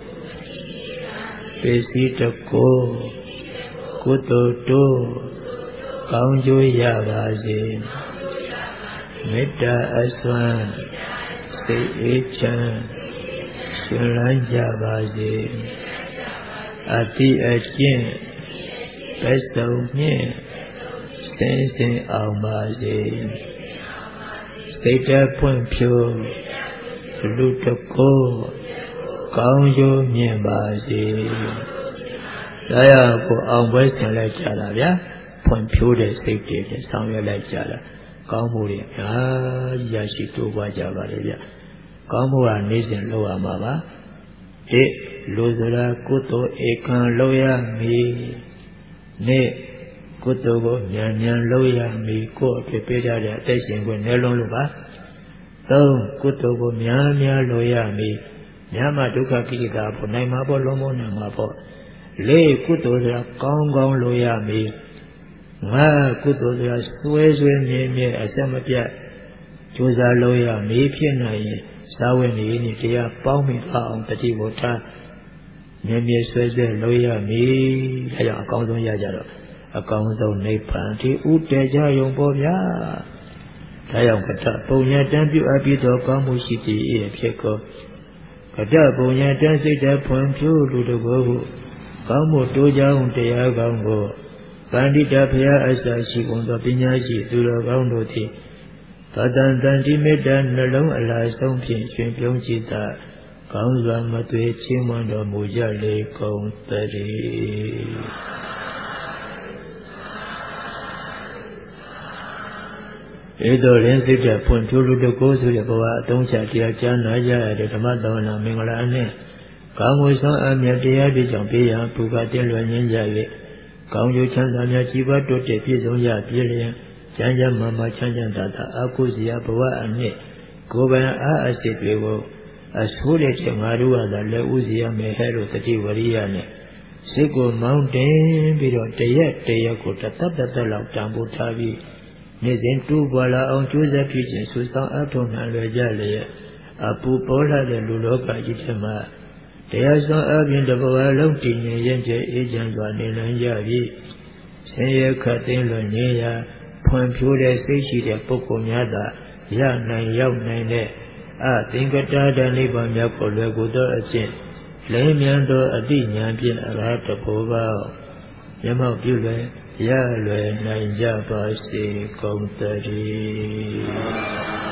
ပေးစည်းတကိုကုသိုလ်တို့ကောင်းကျိုးရပါစေမေတ္တာအစွမ်းစိတ်အေးချမ်းရှင်လန်းကြပါစေအတိအကျင့်ဘက်စုံမြင့်စင်စင်အောင်ပါစေစိတ်ဓာတ်ဖွံ့ဖြိုးလူတကိုကောင်းကျိုးမြင့်ပါစေဒါရကိုအောင်ပွဲဆင်လိုက်ကြတာဗျာဖွံ့ဖြိုးတဲ့စိတ်တွေနဲ့ဆောင်ရွက်လိုက်ကြတာကောင်းမှုတွေအများကြီးရရှိတိုးပွားကြပါလေဗျကောင်းမှုကနေ့စဉ်လုပ်ရမှာပါဒီလူဆိုတာကုသိုလ်ဧကံလုပ်ရမည်နေ့ကုသိုလ်ကိုဉာဏ်ဉာဏ်လုပ်ရမည်ကိုယ်အဖြစ်ပေးကြတဲ့အသက်ရှင်ခွင့်နဲ့လုံးလို့ပါသုံးကုသိုလ်ကိုများများလုပ်ရမည်များမှဒုက္ခကိလေသာပေါ်နိုင်မှာပေါ်လုံးမနိုင်မှာပေါ်လေးကုသိုလ်ဆိုတာကောင်းကောင်းလုပ်ရမည်ငါကုသိုလ်ဆိုတာဆွဲဆွဲမြဲမြဲအဆက်မပြတ်ကြိုးစားလုပ်ရမည်ဖြစ်နိုင်ရင်သာဝေနေနေတရားပေါင်းမိအောင်တတိဘုရားမြဲမြဲဆွဲဆွဲလုပ်ရမည်ဒါကြောင့်အကောင်းဆုံးရကြတော့အကောင်းဆုံးနိဗ္ဗာန်ဒီဥတည်ကြယုံပေါ်ဗျာဒါကြောင့်ကတပုံညာတန်းပြုအပ်ပြီးတော့ကောင်းမှုရှိတည်၏ဖြစ်ကောကတပုံညာတန်းစိတ်တဖွံ့ဖြိုးလူတကိုယ်ဟုကောင်းမှုတိုးကြောင်းတရားကောင်းကိုပန္တိတဘုရားအစရှိကုန်သောပညာရှိသူတော်ကောင်းတို့သည်သတ္တံတန်တိမေတ္တာနှလုံးအလားဆုံးဖြင့်ရှင်ပြုံးကြည်သာကောင်းစွာမသွေချင်းမွန်တော်မူကြလေကုန်သတည်းဧတော်ရင်စိတ်ဓာတ်ဖွံ့ဖြိုးလူတကိုယ်ဆိုတဲ့ဘဝအသုံးချတရားကြားနာရတဲ့ဓမ္မသဝနာမင်္ဂလာနဲ့ကောင်းမှုဆောင်အမြတ်တရားတွေကြောင့်ပြရပူကတင်းလွယ်ငင်းကြ၍ကောင်းကျိုးချမ်းသာများကြီးပွားတိုးတက်ပြည့်စုံရပြည့်လျင်ကျမ်းကျမ်းမာမာချမ်းချမ်းသာသာအကုစရာဘဝအနှစ်ကိုယ်ပိုင်အားအစစ်တွေကိုအဆိုးတဲ့ချက်ငါတို့ကသာလက်ဦးစီရမယ်ဟဲ့လို့တတိဝရိယနဲ့စိတ်ကိုမောင်းတင်ပြီးတော့တရက်တရက်ကိုတသက်တသက်လောက်တန်ဖိုးထားပြီးနေ့စဉ်တူပွားလာအောင်ကြိုးစားဖြစ်ခြင်းဆူဆောင်အထောက်နှံလွယ်ကြလျက်အပူပေါ်လာတဲ့လူလောကကြီးထဲမှာတရားဆောင်အပြင်တဘဝလုံးတည်ငြိမ်ရင်ကျအေးချမ်းစွာနေနိုင်ကြပြီးဆင်းရဲခတ်သိမ်းလွန်ငြိမ်းရာဖွံ့ဖြိုးတဲ့စိတ်ရှိတဲ့ပုဂ္ဂိုလ်များသာရနိုင်ရောက်နိုင်တဲ့အသင်္ကတာဒနိဗ္ဗာန်မြတ်ကိုလွယ်ကူသောအကျင့်လင်းမြန်သောအတိညာဖြင့်အရဟတဘောပါမျက်မှောက်ပြုလွယ်ရလွယ်နိုင်ကြပါစေကုန်သတည်း